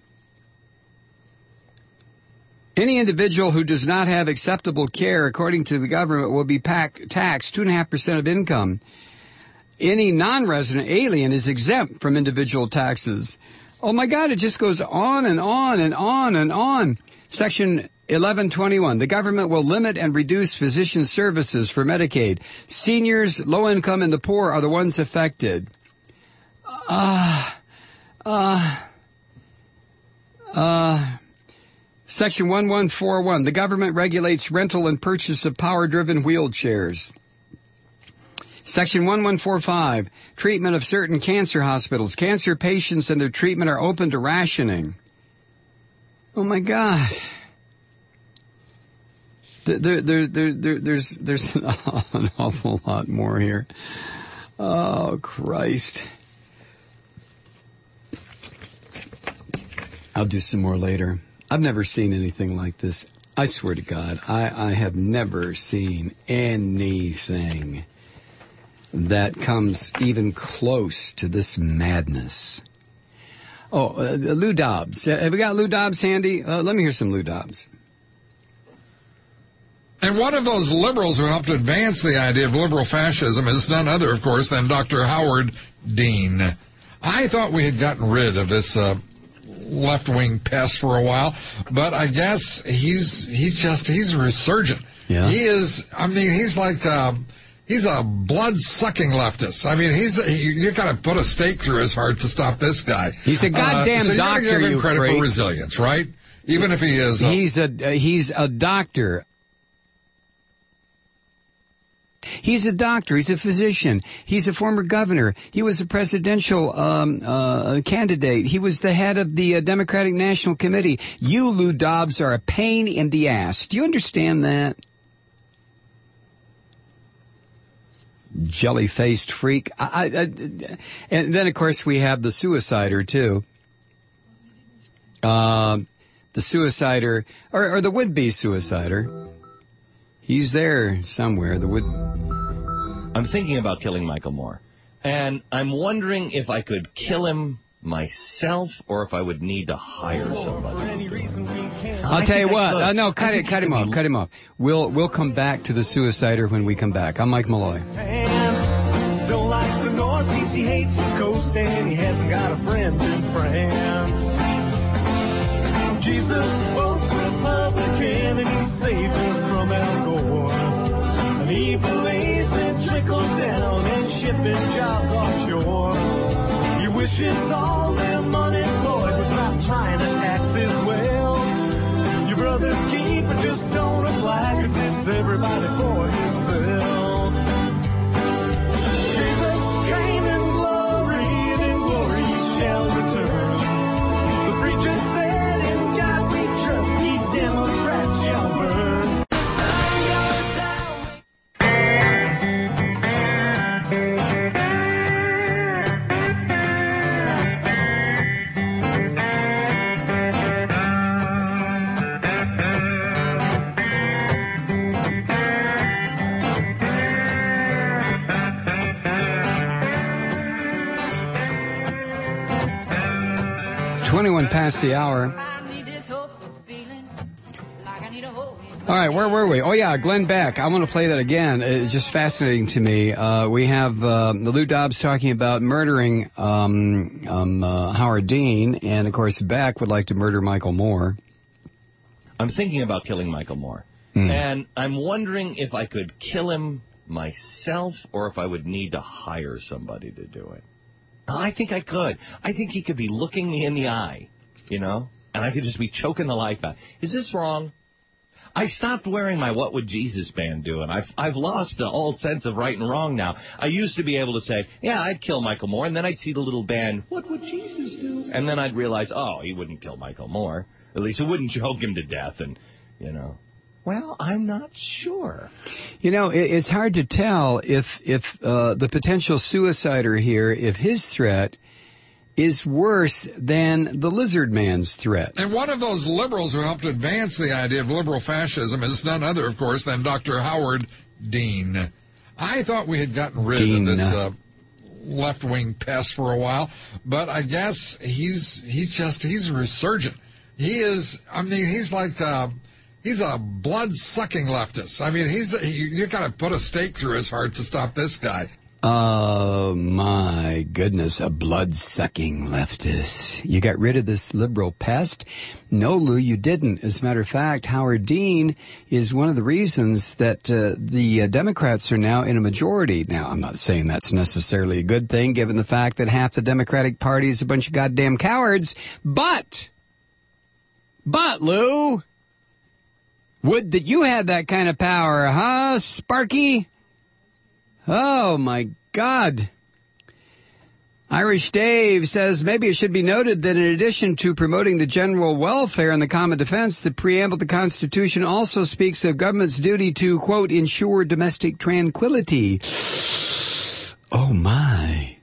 Any individual who does not have acceptable care, according to the government, will be pack, taxed two point five percent of income. Any non-resident alien is exempt from individual taxes. Oh, my God, it just goes on and on and on and on. Section eleven twenty-one, the government will limit and reduce physician services for Medicaid. Seniors, low income, and the poor are the ones affected. Uh, uh, uh, Section eleven forty-one, the government regulates rental and purchase of power-driven wheelchairs. Section eleven forty-five, treatment of certain cancer hospitals. Cancer patients and their treatment are open to rationing. Oh, my God. There, there, there, there, there's, there's an awful lot more here. Oh, Christ. I'll do some more later. I've never seen anything like this. I swear to God, I, I have never seen anything that comes even close to this madness. Oh, uh, Lou Dobbs. Uh, have we got Lou Dobbs handy? Uh, let me hear some Lou Dobbs. And one of those liberals who helped advance the idea of liberal fascism is none other, of course, than Doctor Howard Dean. I thought we had gotten rid of this uh, left-wing pest for a while, but I guess he's he's just he's resurgent. Yeah. He is. I mean, he's like uh, he's a blood-sucking leftist. I mean, he's he, you got to put a stake through his heart to stop this guy. He's a goddamn uh, so doctor. You got to give him you credit freak. for resilience, right? Even if he is. Uh, he's a uh, he's a doctor. He's a doctor. He's a physician. He's a former governor. He was a presidential um, uh, candidate. He was the head of the uh, Democratic National Committee. You, Lou Dobbs, are a pain in the ass. Do you understand that? Jelly-faced freak. I, I, I, and then, of course, we have the suicider, too. Uh, the suicider, or, or the would-be suicider. He's there somewhere. The would. I'm thinking about killing Michael Moore, and I'm wondering if I could kill him myself or if I would need to hire somebody. I'll tell you what. Uh, no, cut it. Cut him off. Cut him off. We'll we'll come back to the suicider when we come back. I'm Mike Malloy. Don't like the Northeast. He hates the coast, and he hasn't got a friend in France. Jesus votes Republican, and he's saving us from Al Gore. And he believes in trickle down and shipping jobs offshore. He wishes all them unemployed would stop trying to tax his wealth. Your brother's keeper just don't apply, cause it's everybody for himself. Jesus came in glory, and in glory he shall return. The preacher said, Democrats shall burn. The sun goes down. Twenty-one past the hour. All right, where were we? Oh, yeah, Glenn Beck. I want to play that again. It's just fascinating to me. Uh, we have uh, the Lou Dobbs talking about murdering um, um, uh, Howard Dean, and, of course, Beck would like to murder Michael Moore. I'm thinking about killing Michael Moore, mm. and I'm wondering if I could kill him myself or if I would need to hire somebody to do it. I think I could. I think he could be looking me in the eye, you know, and I could just be choking the life out. Is this wrong? I stopped wearing my What Would Jesus band do, and I've, I've lost the whole sense of right and wrong now. I used to be able to say, yeah, I'd kill Michael Moore, and then I'd see the little band, What Would Jesus do? And then I'd realize, oh, he wouldn't kill Michael Moore. At least he wouldn't choke him to death, and, you know. Well, I'm not sure. You know, it, it's hard to tell if, if uh, the potential suicider here, if his threat is worse than the lizard man's threat. And one of those liberals who helped advance the idea of liberal fascism is none other, of course, than Doctor Howard Dean. I thought we had gotten rid Dean. of this uh, left-wing pest for a while, but I guess he's he's just, he's resurgent. He is, I mean, he's like, uh, he's a blood-sucking leftist. I mean, he's you, you got to put a stake through his heart to stop this guy. Oh, my goodness, a blood-sucking leftist. You got rid of this liberal pest? No, Lou, you didn't. As a matter of fact, Howard Dean is one of the reasons that uh, the uh, Democrats are now in a majority. Now, I'm not saying that's necessarily a good thing, given the fact that half the Democratic Party is a bunch of goddamn cowards. But, but, Lou, would that you had that kind of power, huh, Sparky? Oh, my God. Irish Dave says, maybe it should be noted that in addition to promoting the general welfare and the common defense, the preamble to the Constitution also speaks of government's duty to, quote, ensure domestic tranquility. Oh, my.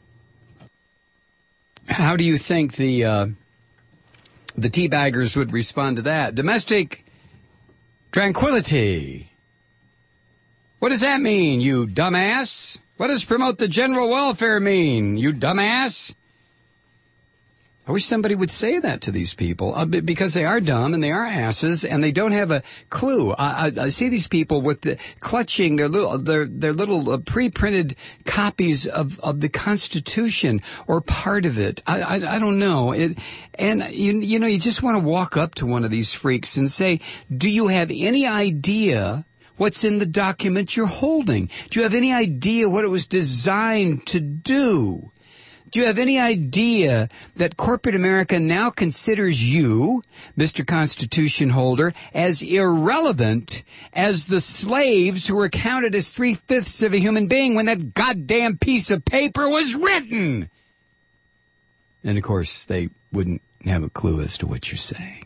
How do you think the uh, the teabaggers would respond to that? Domestic tranquility. What does that mean, you dumbass? What does promote the general welfare mean, you dumbass? I wish somebody would say that to these people, uh, because they are dumb and they are asses and they don't have a clue. I, I, I see these people with the clutching their little their their little uh, pre-printed copies of, of the Constitution or part of it. I I, I don't know. It, and you you know you just want to walk up to one of these freaks and say, "Do you have any idea what's in the document you're holding? Do you have any idea what it was designed to do? Do you have any idea that corporate America now considers you, Mister Constitution holder, as irrelevant as the slaves who were counted as three-fifths of a human being when that goddamn piece of paper was written?" And, of course, they wouldn't have a clue as to what you're saying.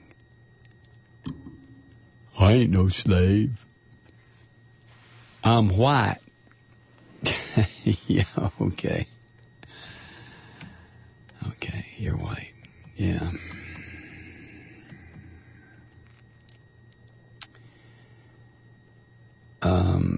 I ain't no slave. I'm white. Yeah, okay. Okay, you're white. Yeah. Um.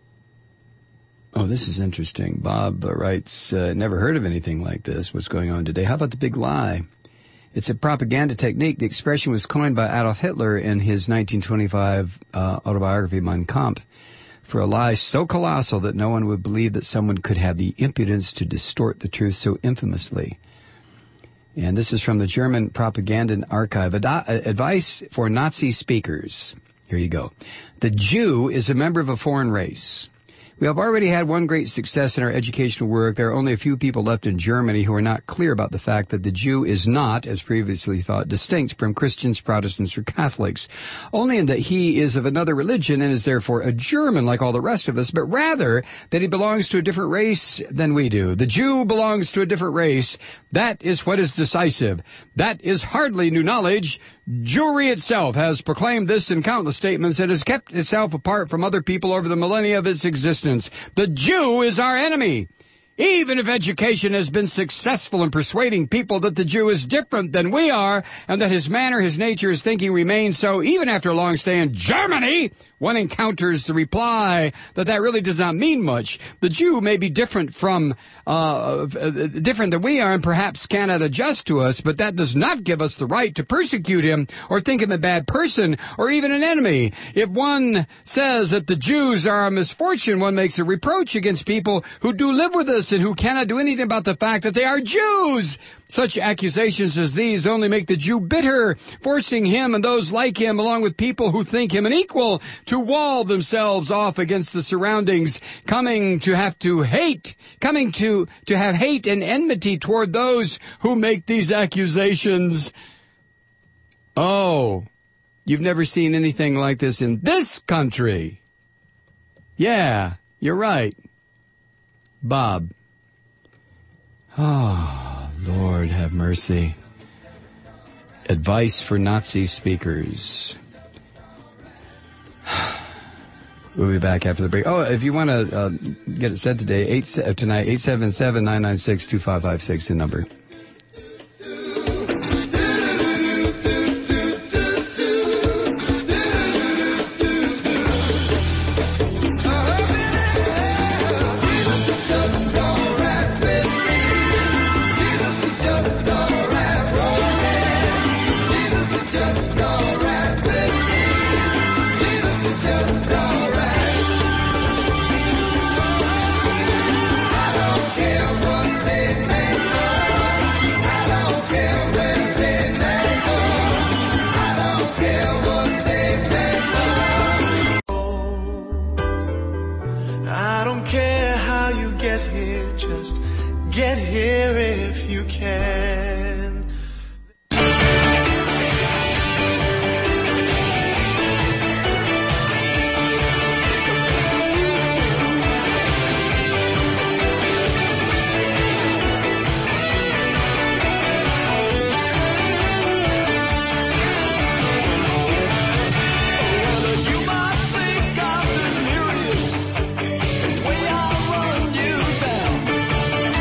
Oh, this is interesting. Bob uh, writes, uh, never heard of anything like this. What's going on today? How about the big lie? It's a propaganda technique. The expression was coined by Adolf Hitler in his nineteen twenty-five uh, autobiography, Mein Kampf, for a lie so colossal that no one would believe that someone could have the impudence to distort the truth so infamously. And this is from the German Propaganda Archive. Ad- advice for Nazi speakers. Here you go. The Jew is a member of a foreign race. We have already had one great success in our educational work. There are only a few people left in Germany who are not clear about the fact that the Jew is not, as previously thought, distinct from Christians, Protestants, or Catholics, only in that he is of another religion and is therefore a German like all the rest of us, but rather that he belongs to a different race than we do. The Jew belongs to a different race. That is what is decisive. That is hardly new knowledge. Jewry itself has proclaimed this in countless statements and has kept itself apart from other people over the millennia of its existence. The Jew is our enemy. Even if education has been successful in persuading people that the Jew is different than we are and that his manner, his nature, his thinking remain so, even after a long stay in Germany, one encounters the reply that that really does not mean much. The Jew may be different from, uh, different than we are and perhaps cannot adjust to us, but that does not give us the right to persecute him or think him a bad person or even an enemy. If one says that the Jews are a misfortune, one makes a reproach against people who do live with us and who cannot do anything about the fact that they are Jews. Such accusations as these only make the Jew bitter, forcing him and those like him, along with people who think him an equal, to wall themselves off against the surroundings, coming to have to hate, coming to, to have hate and enmity toward those who make these accusations. Oh, you've never seen anything like this in this country. Yeah, you're right. Bob. Oh, Lord have mercy. Advice for Nazi speakers. We'll be back after the break. Oh, if you want to uh, get it said today, eight, tonight, eight seven seven, nine nine six, two five five six, the number.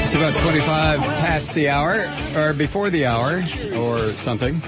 It's about twenty-five past the hour, or before the hour, or something.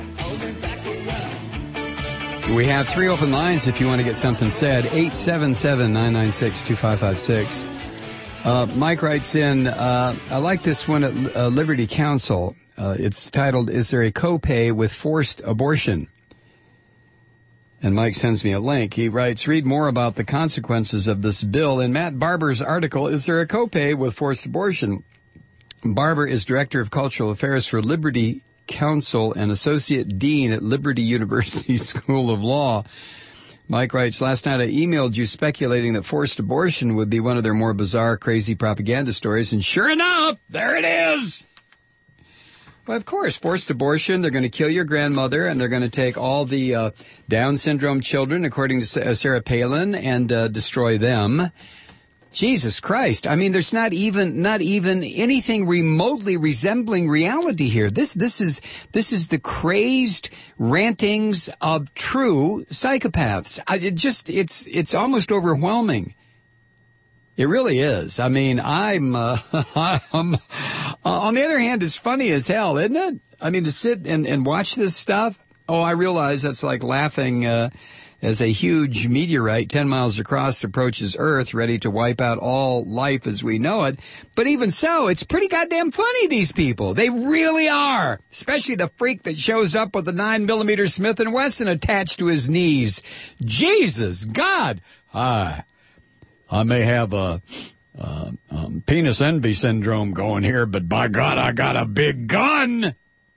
We have three open lines if you want to get something said. eight seven seven, nine nine six, two five five six. Uh, Mike writes in, uh, I like this one at uh, Liberty Counsel. Uh, it's titled, Is There a Copay with Forced Abortion? And Mike sends me a link. He writes, read more about the consequences of this bill in Matt Barber's article, Is There a Copay with Forced Abortion? Barber is Director of Cultural Affairs for Liberty Counsel and Associate Dean at Liberty University School of Law. Mike writes, last night I emailed you speculating that forced abortion would be one of their more bizarre, crazy propaganda stories, and sure enough, there it is! Well, of course, forced abortion, they're going to kill your grandmother, and they're going to take all the uh, Down syndrome children, according to Sarah Palin, and uh, destroy them. Jesus Christ. I mean, there's not even, not even anything remotely resembling reality here. This, this is, this is the crazed rantings of true psychopaths. I, it just, it's, it's almost overwhelming. It really is. I mean, I'm, uh, I'm, on the other hand, it's funny as hell, isn't it? I mean, to sit and, and watch this stuff. Oh, I realize that's like laughing, uh, as a huge meteorite ten miles across approaches Earth, ready to wipe out all life as we know it. But even so, it's pretty goddamn funny, these people. They really are. Especially the freak that shows up with the nine millimeter Smith and Wesson attached to his knees. Jesus, God. I, I may have a, uh, um, penis envy syndrome going here, but by God, I got a big gun.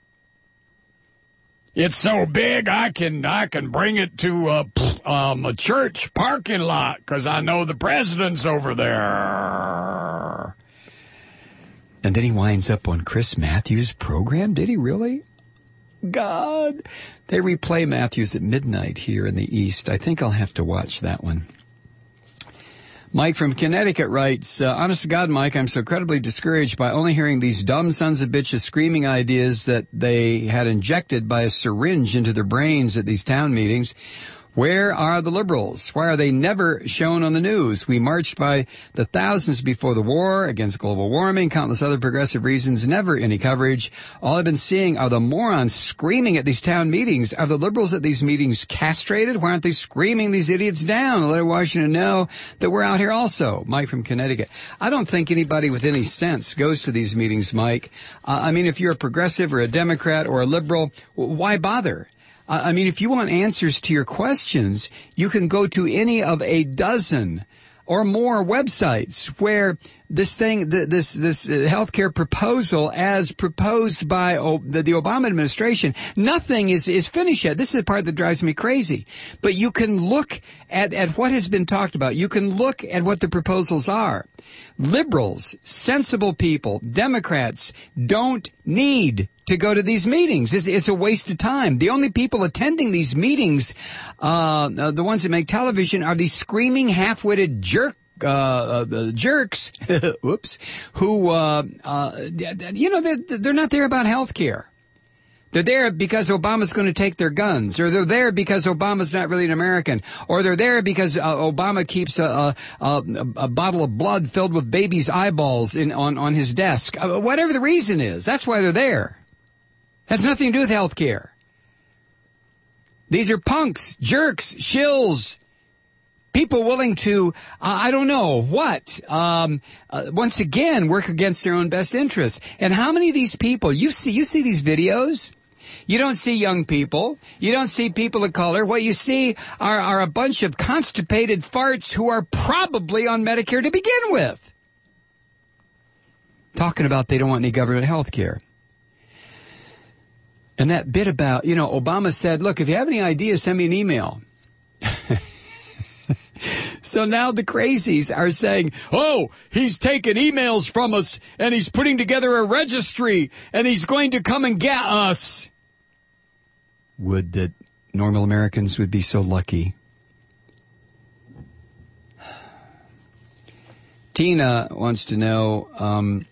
It's so big I can I can bring it to uh, um, a church parking lot because I know the president's over there. And then he winds up on Chris Matthews' program. Did he really? God. They replay Matthews at midnight here in the East. I think I'll have to watch that one. Mike from Connecticut writes, uh, honest to God, Mike, I'm so incredibly discouraged by only hearing these dumb sons of bitches screaming ideas that they had injected by a syringe into their brains at these town meetings. Where are the liberals? Why are they never shown on the news? We marched by the thousands before the war against global warming, countless other progressive reasons, never any coverage. All I've been seeing are the morons screaming at these town meetings. Are the liberals at these meetings castrated? Why aren't they screaming these idiots down? Let Washington know that we're out here also. Mike from Connecticut. I don't think anybody with any sense goes to these meetings, Mike. Uh, I mean, if you're a progressive or a Democrat or a liberal, why bother? I mean, if you want answers to your questions, you can go to any of a dozen or more websites where this thing, this this healthcare proposal, as proposed by the Obama administration, nothing is is finished yet. This is the part that drives me crazy. But you can look at at what has been talked about. You can look at what the proposals are. Liberals, sensible people, Democrats don't need to go to these meetings. It's, it's a waste of time. The only people attending these meetings, uh, uh the ones that make television, are these screaming, half-witted jerk Uh, uh, jerks, whoops, who, uh, uh, you know, they're, they're not there about health care. They're there because Obama's going to take their guns, or they're there because Obama's not really an American, or they're there because uh, Obama keeps a, a, a, a bottle of blood filled with babies' eyeballs in, on, on his desk. Uh, whatever the reason is, that's why they're there. Has nothing to do with health care. These are punks, jerks, shills. People willing to, uh, I don't know what, um, uh, once again, work against their own best interests. And how many of these people, you see, you see these videos? You don't see young people. You don't see people of color. What you see are, are a bunch of constipated farts who are probably on Medicare to begin with. Talking about they don't want any government health care. And that bit about, you know, Obama said, look, if you have any ideas, send me an email. So now the crazies are saying, oh, he's taking emails from us and he's putting together a registry and he's going to come and get us. Would that normal Americans would be so lucky. Tina wants to know, um,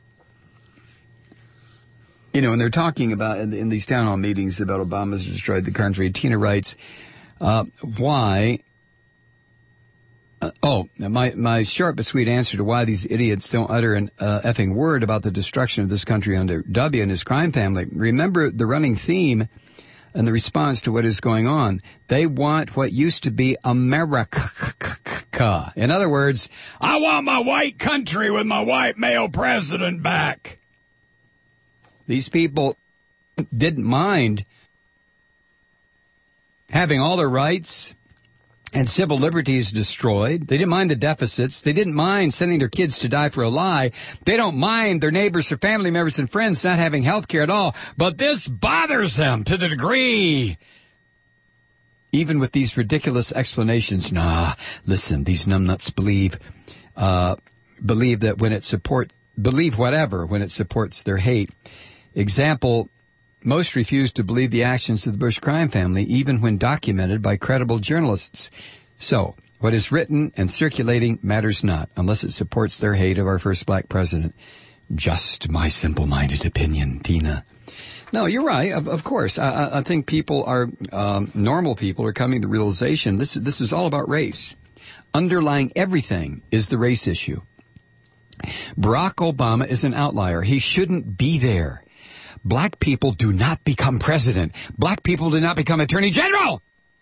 you know, when they're talking about in, in these town hall meetings about Obama's destroyed the country, Tina writes, uh, why... Uh, oh, my, my short but sweet answer to why these idiots don't utter an uh, effing word about the destruction of this country under W and his crime family. Remember the running theme and the response to what is going on. They want what used to be America. In other words, I want my white country with my white male president back. These people didn't mind having all their rights and civil liberties destroyed. They didn't mind the deficits. They didn't mind sending their kids to die for a lie. They don't mind their neighbors or family members and friends not having health care at all. But this bothers them to the degree. Even with these ridiculous explanations, nah, listen, these numbnuts believe, uh, believe that when it support, believe whatever when it supports their hate. Example, most refuse to believe the actions of the Bush crime family, even when documented by credible journalists. So, what is written and circulating matters not, unless it supports their hate of our first black president. Just my simple-minded opinion, Tina. No, you're right. Of, of course, I, I think people are um, normal people are coming to the realization this this is all about race. Underlying everything is the race issue. Barack Obama is an outlier. He shouldn't be there. Black people do not become president. Black people do not become attorney general.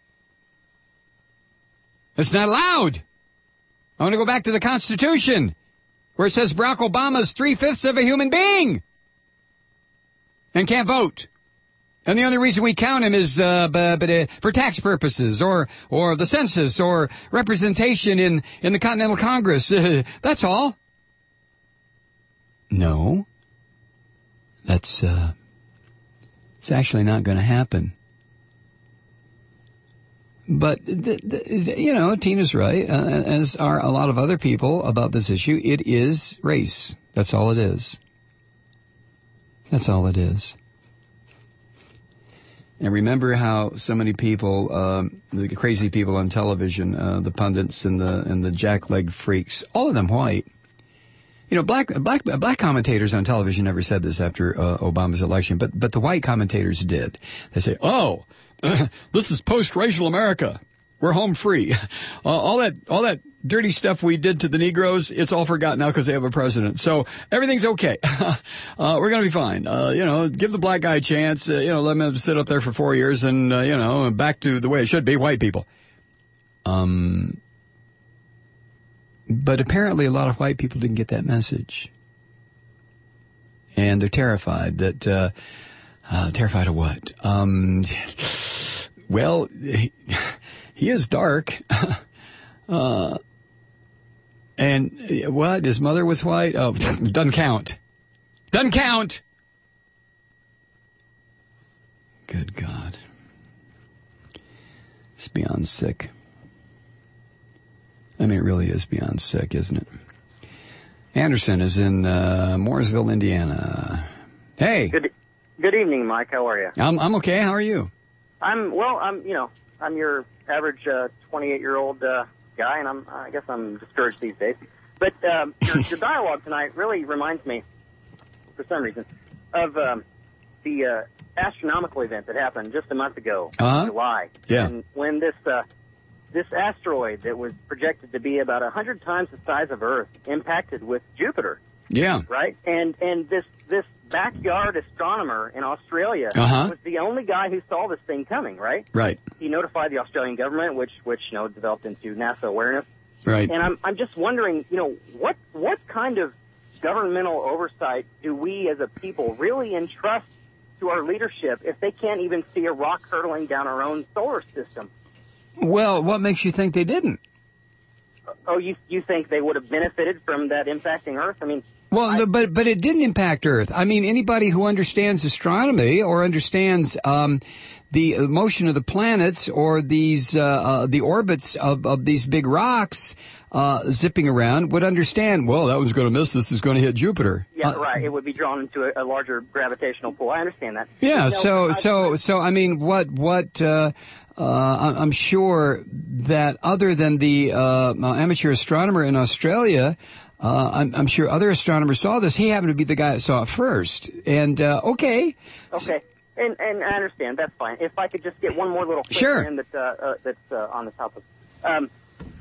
It's not allowed. I want to go back to the Constitution, where it says Barack Obama is three-fifths of a human being and can't vote. And the only reason we count him is uh, b- b- for tax purposes or or the census or representation in, in the Continental Congress. Uh, that's all. No. That's, uh, it's actually not going to happen. But, the, the, you know, Tina's right, uh, as are a lot of other people about this issue. It is race. That's all it is. That's all it is. And remember how so many people, um, the crazy people on television, uh, the pundits and the, and the jackleg freaks, all of them white. You know, black black black commentators on television never said this after uh, Obama's election, but but the white commentators did. They say, "Oh, this is post-racial America. We're home free. Uh, all that all that dirty stuff we did to the Negroes, it's all forgotten now because they have a president. So everything's okay. uh, we're gonna be fine. Uh, you know, give the black guy a chance. Uh, you know, let him sit up there for four years, and uh, you know, back to the way it should be. White people." Um. But apparently a lot of white people didn't get that message. And they're terrified that, uh, uh terrified of what? Um, well, he, he is dark. uh, and what? His mother was white? Oh, doesn't count. Doesn't count! Good God. It's beyond sick. I mean, it really is beyond sick, isn't it? Anderson is in uh, Mooresville, Indiana. Hey. Good Good evening, Mike. How are you? I'm I'm okay. How are you? I'm well. I'm you know I'm your average uh, twenty-eight-year-old uh, guy, and I'm I guess I'm discouraged these days. But um, your, your dialogue tonight really reminds me, for some reason, of um, the uh, astronomical event that happened just a month ago, uh-huh. in July. Yeah. And when this. Uh, This asteroid that was projected to be about a hundred times the size of Earth impacted with Jupiter. Yeah. Right? And and this this backyard astronomer in Australia uh-huh. was the only guy who saw this thing coming, right? Right. He notified the Australian government, which which you know developed into NASA awareness. Right. And I'm I'm just wondering, you know, what what kind of governmental oversight do we as a people really entrust to our leadership if they can't even see a rock hurtling down our own solar system? Well, what makes you think they didn't? Oh, you you think they would have benefited from that impacting Earth? I mean, well, I, but but it didn't impact Earth. I mean, anybody who understands astronomy or understands um, the motion of the planets or these uh, uh, the orbits of, of these big rocks uh, zipping around would understand. Well, that one's going to miss. This is going to hit Jupiter. Yeah, uh, right. It would be drawn into a, a larger gravitational pull. I understand that. Yeah. You know, so I, so so I mean, what what. Uh, Uh, I'm sure that other than the uh, amateur astronomer in Australia, uh, I'm, I'm sure other astronomers saw this. He happened to be the guy that saw it first. And, uh, okay. Okay. And, and I understand. That's fine. If I could just get one more little quick sure. in that, uh, uh, that's uh, on the topic. Um,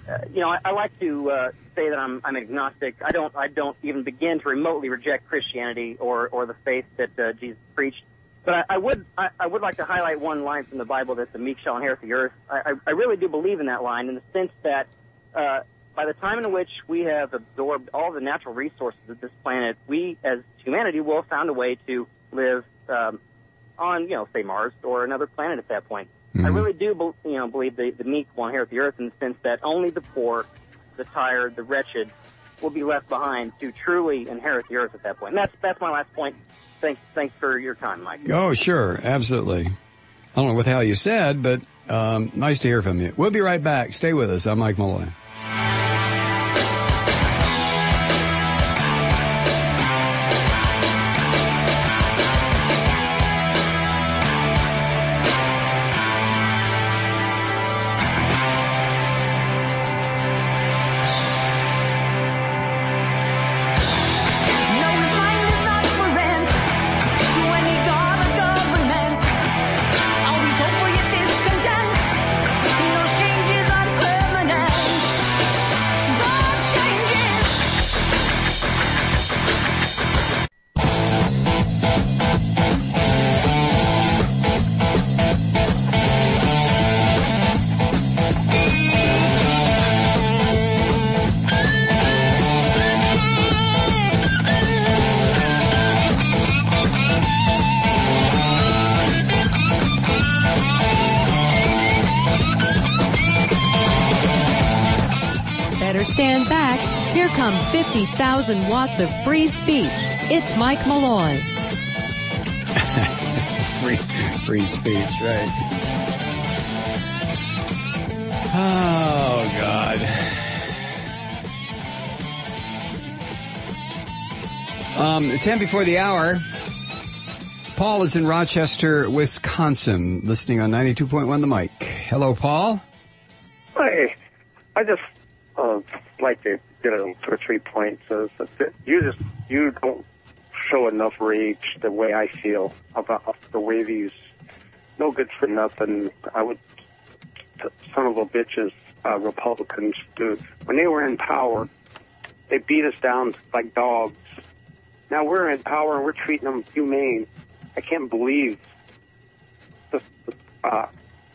uh, you know, I, I like to uh, say that I'm, I'm agnostic. I don't, I don't even begin to remotely reject Christianity or, or the faith that uh, Jesus preached. But I, I would, I, I would like to highlight one line from the Bible that the meek shall inherit the earth. I, I, I really do believe in that line in the sense that uh, by the time in which we have absorbed all the natural resources of this planet, we as humanity will have found a way to live um, on, you know, say Mars or another planet at that point. Mm-hmm. I really do, you know, believe the, the meek will inherit the earth in the sense that only the poor, the tired, the wretched will be left behind to truly inherit the earth at that point. And that's that's my last point. Thanks, thanks for your time, Mike. Oh, sure, absolutely. I don't know what the hell you said, but um, nice to hear from you. We'll be right back. Stay with us. I'm Mike Malloy. Stand back. Here come fifty thousand watts of free speech. It's Mike Malloy. free, free speech, right. Oh, God. Um, ten before the hour. Paul is in Rochester, Wisconsin, listening on ninety-two point one The Mic. Hello, Paul. Hi. I just uh, like to get a two or three points. Uh, you just you don't show enough rage the way I feel about the way these no good for nothing. I would son of a bitches uh, Republicans do. When they were in power, they beat us down like dogs. Now we're in power and we're treating them humane. I can't believe the. Uh,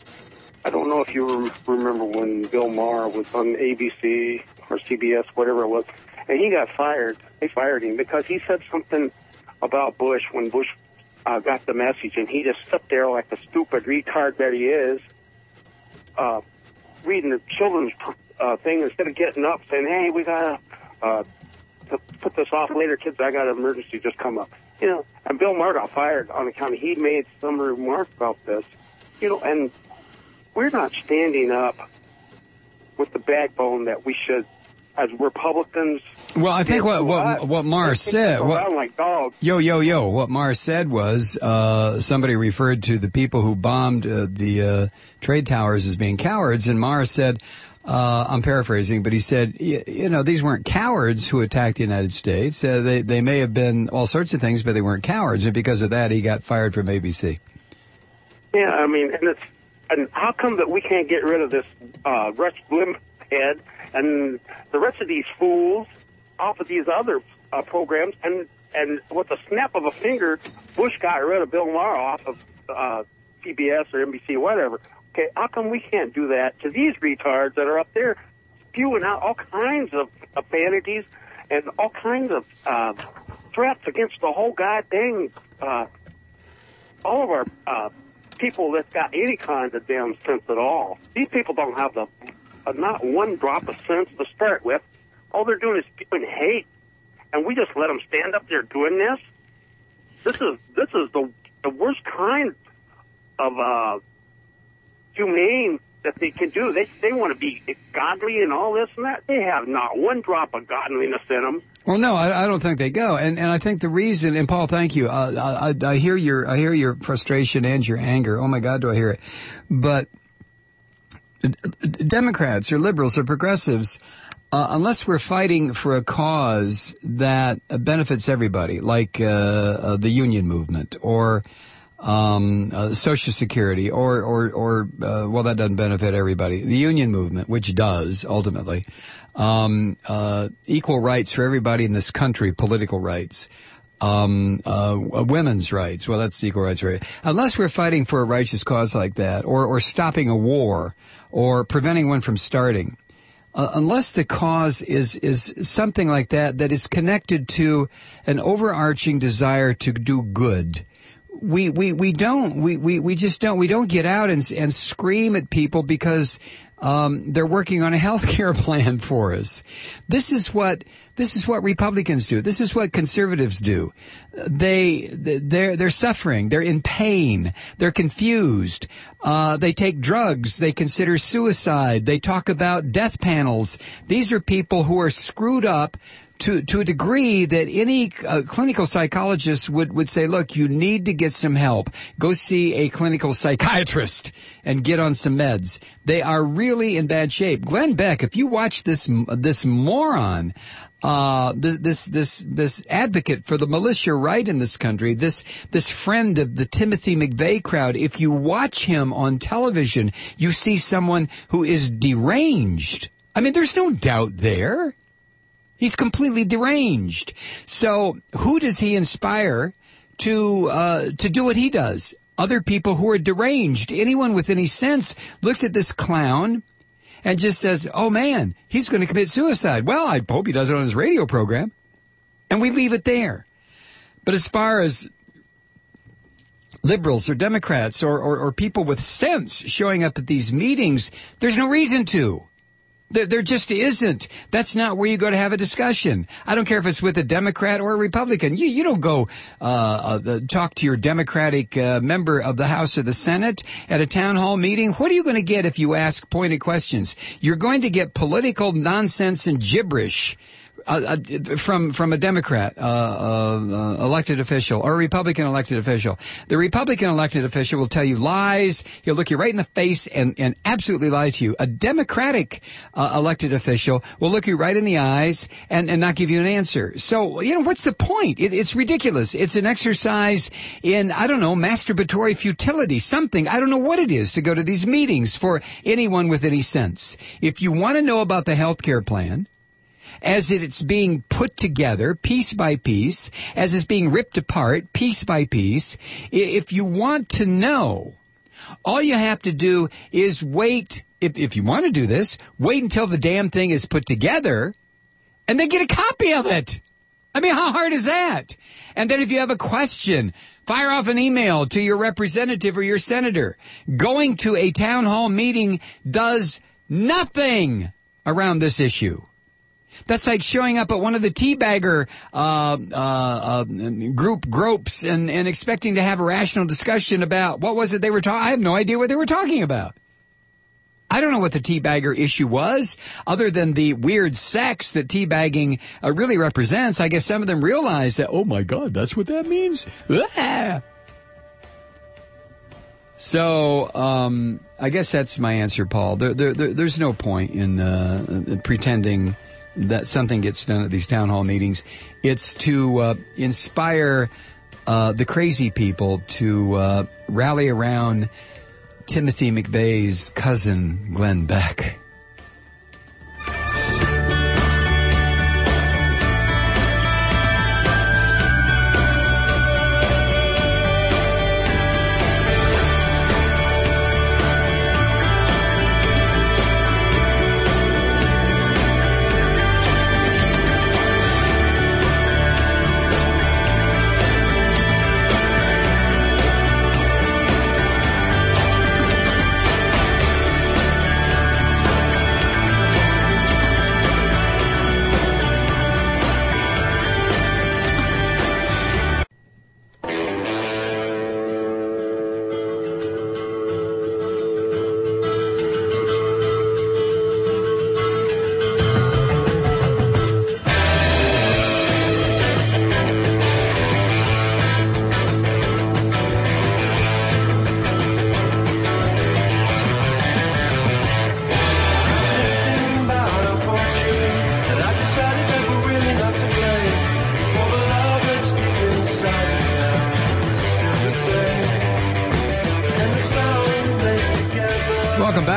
I don't know if you remember when Bill Maher was on A B C or C B S, whatever it was, and he got fired. They fired him because he said something about Bush when Bush uh, got the message, and he just sat there like the stupid retard that he is, uh, reading the children's uh, thing instead of getting up saying, hey, we got to uh, put this off later, kids, I got an emergency just come up. You know, and Bill Maher got fired on account of he made some remark about this, you know, and we're not standing up with the backbone that we should as Republicans. Well, I think what what, what Maher said, what, like dogs. yo, yo, yo, what Maher said was uh, somebody referred to the people who bombed uh, the uh, trade towers as being cowards, and Maher said, uh, I'm paraphrasing, but he said, you know, these weren't cowards who attacked the United States. Uh, they they may have been all sorts of things, but they weren't cowards, and because of that, he got fired from A B C. Yeah, I mean, and it's. And how come that we can't get rid of this uh, Rush Limbaugh and the rest of these fools off of these other uh, programs? And and with a snap of a finger, Bush got rid of Bill Maher off of uh, C B S or N B C or whatever. Okay, how come we can't do that to these retards that are up there spewing out all kinds of, of vanities and all kinds of uh, threats against the whole goddamn, uh, all of our uh people that's got any kind of damn sense at all. These people don't have the uh, not one drop of sense to start with. All they're doing is spewing hate, and we just let them stand up there doing this. This is this is the the worst kind of uh, humane that they can do. They they want to be godly and all this and that. They have not one drop of godliness in them. Well, no, I, I don't think they go, and and I think the reason. And Paul, thank you. Uh, I, I hear your I hear your frustration and your anger. Oh my God, do I hear it? But Democrats or liberals or progressives, uh, unless we're fighting for a cause that benefits everybody, like uh, uh, the union movement or um, uh, Social Security, or, or, or, uh, well, that doesn't benefit everybody. The union movement, which does, ultimately. Um, uh, equal rights for everybody in this country, political rights. Um, uh, women's rights. Well, that's equal rights, right? Unless we're fighting for a righteous cause like that, or, or stopping a war, or preventing one from starting. Uh, unless the cause is, is something like that, that is connected to an overarching desire to do good. We, we, we don't, we, we, we just don't, we don't get out and, and scream at people because, um, they're working on a health care plan for us. This is what, this is what Republicans do. This is what conservatives do. They, they're, they're suffering. They're in pain. They're confused. Uh, they take drugs. They consider suicide. They talk about death panels. These are people who are screwed up to, to a degree that any uh, clinical psychologist would, would say, look, you need to get some help. Go see a clinical psychiatrist and get on some meds. They are really in bad shape. Glenn Beck, if you watch this, this moron, uh, this, this, this advocate for the militia right in this country, this, this friend of the Timothy McVeigh crowd, if you watch him on television, you see someone who is deranged. I mean, there's no doubt there. He's completely deranged. So who does he inspire to, uh, to do what he does? Other people who are deranged. Anyone with any sense looks at this clown and just says, oh man, he's going to commit suicide. Well, I hope he does it on his radio program. And we leave it there. But as far as liberals or Democrats or, or, or people with sense showing up at these meetings, there's no reason to. There, there just isn't. That's not where you go to have a discussion. I don't care if it's with a Democrat or a Republican. You, you don't go uh, uh talk to your Democratic uh, member of the House or the Senate at a town hall meeting. What are you going to get if you ask pointed questions? You're going to get political nonsense and gibberish Uh, uh, from from a Democrat uh, uh, elected official or a Republican elected official. The Republican elected official will tell you lies. He'll look you right in the face and, and absolutely lie to you. A Democratic uh, elected official will look you right in the eyes and, and not give you an answer. So, you know, what's the point? It, it's ridiculous. It's an exercise in, I don't know, masturbatory futility, something. I don't know what it is to go to these meetings for anyone with any sense. If you want to know about the health care plan, as it's being put together piece by piece, as it's being ripped apart piece by piece, if you want to know, all you have to do is wait, if, if you want to do this, wait until the damn thing is put together and then get a copy of it. I mean, how hard is that? And then if you have a question, fire off an email to your representative or your senator. Going to a town hall meeting does nothing around this issue. That's like showing up at one of the teabagger uh, uh, uh, group gropes and, and expecting to have a rational discussion about what was it they were talking. I have no idea what they were talking about. I don't know what the teabagger issue was, other than the weird sex that teabagging uh, really represents. I guess some of them realize that, oh my God, that's what that means. Ah! So, um, I guess that's my answer, Paul. There, there, there, there's no point in uh, pretending that something gets done at these town hall meetings. It's to uh, inspire uh, the crazy people to uh, rally around Timothy McVeigh's cousin, Glenn Beck.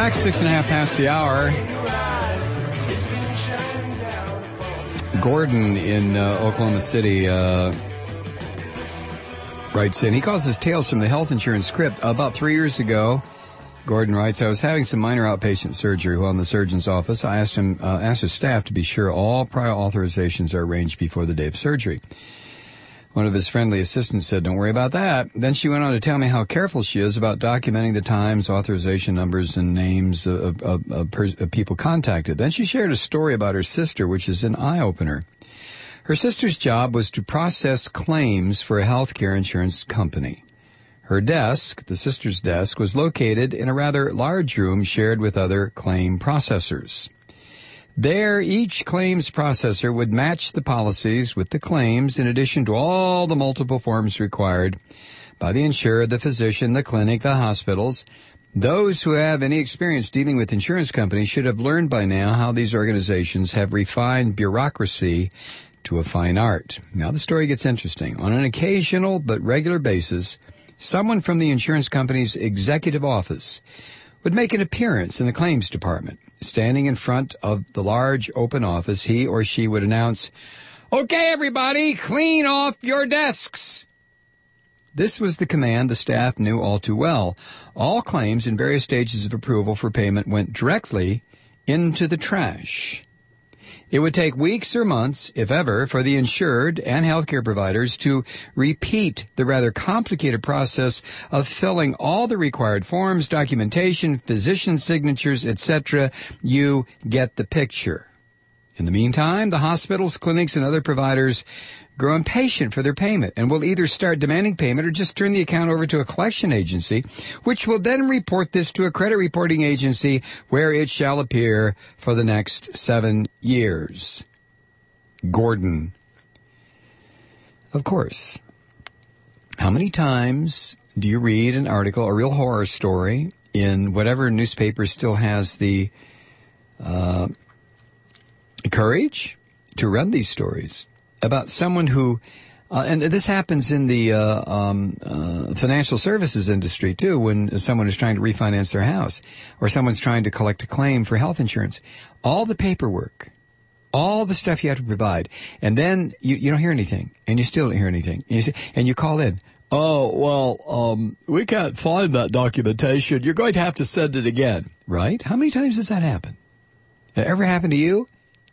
back, six and a half past the hour. Gordon in uh, Oklahoma City uh, writes in, he calls his Tales from the Health Insurance Script. About three years ago, Gordon writes, I was having some minor outpatient surgery while in the surgeon's office. I asked him, uh, asked his staff to be sure all prior authorizations are arranged before the day of surgery. One of his friendly assistants said, don't worry about that. Then she went on to tell me how careful she is about documenting the times, authorization numbers, and names of, of, of, of people contacted. Then she shared a story about her sister, which is an eye-opener. Her sister's job was to process claims for a health care insurance company. Her desk, the sister's desk, was located in a rather large room shared with other claim processors. There, each claims processor would match the policies with the claims in addition to all the multiple forms required by the insured, the physician, the clinic, the hospitals. Those who have any experience dealing with insurance companies should have learned by now how these organizations have refined bureaucracy to a fine art. Now the story gets interesting. On an occasional but regular basis, someone from the insurance company's executive office would make an appearance in the claims department. Standing in front of the large open office, he or she would announce, okay, everybody, clean off your desks. This was the command the staff knew all too well. All claims in various stages of approval for payment went directly into the trash. It would take weeks or months, if ever, for the insured and healthcare providers to repeat the rather complicated process of filling all the required forms, documentation, physician signatures, et cetera. You get the picture. In the meantime, the hospitals, clinics, and other providers grow impatient for their payment and will either start demanding payment or just turn the account over to a collection agency, which will then report this to a credit reporting agency where it shall appear for the next seven years. Gordon. Of course. How many times do you read an article, a real horror story, in whatever newspaper still has the uh, courage to run these stories about someone who, uh, and this happens in the uh, um, uh, financial services industry too, when someone is trying to refinance their house or someone's trying to collect a claim for health insurance. All the paperwork, all the stuff you have to provide, and then you, you don't hear anything, and you still don't hear anything, and you, say, and you call in. Oh, well, um, we can't find that documentation. You're going to have to send it again, right? How many times does that happen? That ever happened to you?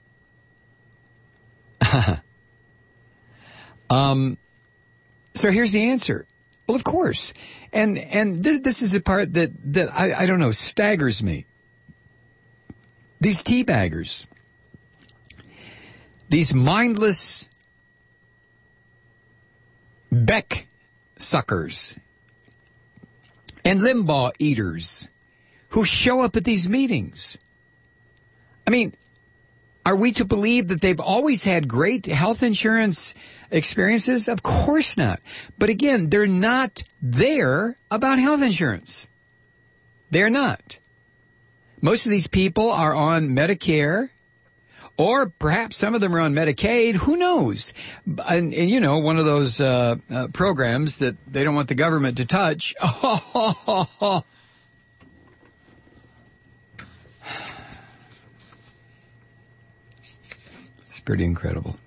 Um, so here's the answer. Well, of course. And, and th- this is the part that, that I, I don't know, staggers me. These teabaggers, these mindless Beck suckers and Limbaugh eaters who show up at these meetings. I mean, are we to believe that they've always had great health insurance experiences? Of course not. But again, they're not there about health insurance. They're not. Most of these people are on Medicare, or perhaps some of them are on Medicaid. Who knows? And, and you know, one of those uh, uh, programs that they don't want the government to touch. It's pretty incredible.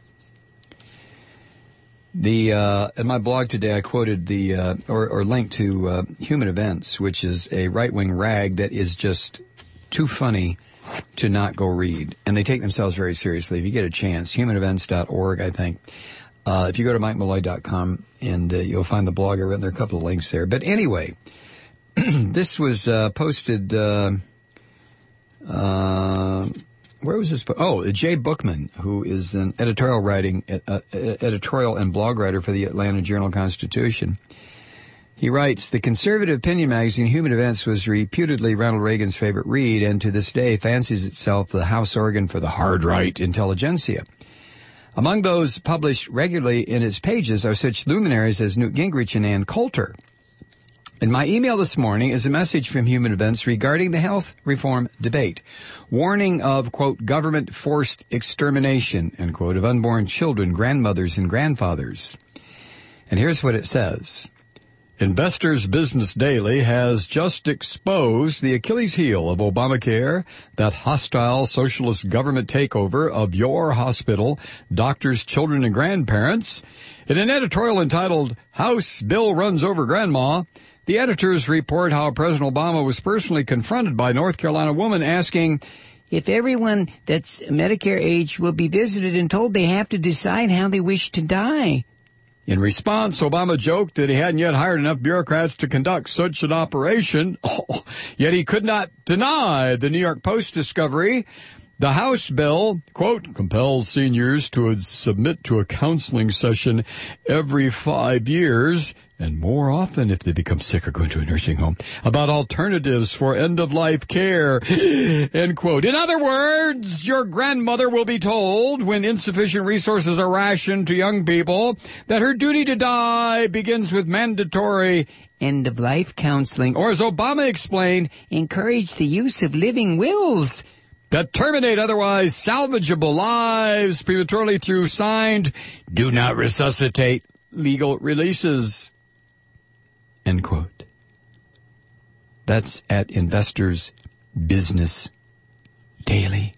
The uh, in my blog today, I quoted the uh, or, or linked to uh, Human Events, which is a right-wing rag that is just too funny to not go read, and they take themselves very seriously. If you get a chance, human events dot org, I think. Uh, if you go to mike malloy dot com, and uh, you'll find the blog. I written there are a couple of links there. But anyway, this was uh, posted. Uh, uh, Where was this? Oh, Jay Bookman, who is an editorial writing, uh, editorial and blog writer for the Atlanta Journal-Constitution. He writes, the conservative opinion magazine Human Events was reputedly Ronald Reagan's favorite read, and to this day fancies itself the house organ for the hard right intelligentsia. Among those published regularly in its pages are such luminaries as Newt Gingrich and Ann Coulter. In my email this morning is a message from Human Events regarding the health reform debate, warning of, quote, government-forced extermination, end quote, of unborn children, grandmothers, and grandfathers. And here's what it says. Investors Business Daily has just exposed the Achilles heel of Obamacare, that hostile socialist government takeover of your hospital, doctors, children, and grandparents. In an editorial entitled, House Bill Runs Over Grandma, the editors report how President Obama was personally confronted by a North Carolina woman asking, if everyone that's Medicare age will be visited and told they have to decide how they wish to die. In response, Obama joked that he hadn't yet hired enough bureaucrats to conduct such an operation, oh, yet he could not deny the New York Post discovery. The House bill, quote, compels seniors to submit to a counseling session every five years, and more often if they become sick or go into a nursing home, about alternatives for end-of-life care, end quote. In other words, your grandmother will be told when insufficient resources are rationed to young people that her duty to die begins with mandatory end-of-life counseling, or as Obama explained, encourage the use of living wills that terminate otherwise salvageable lives prematurely through signed, do not resuscitate legal releases. End quote. That's at Investors Business Daily.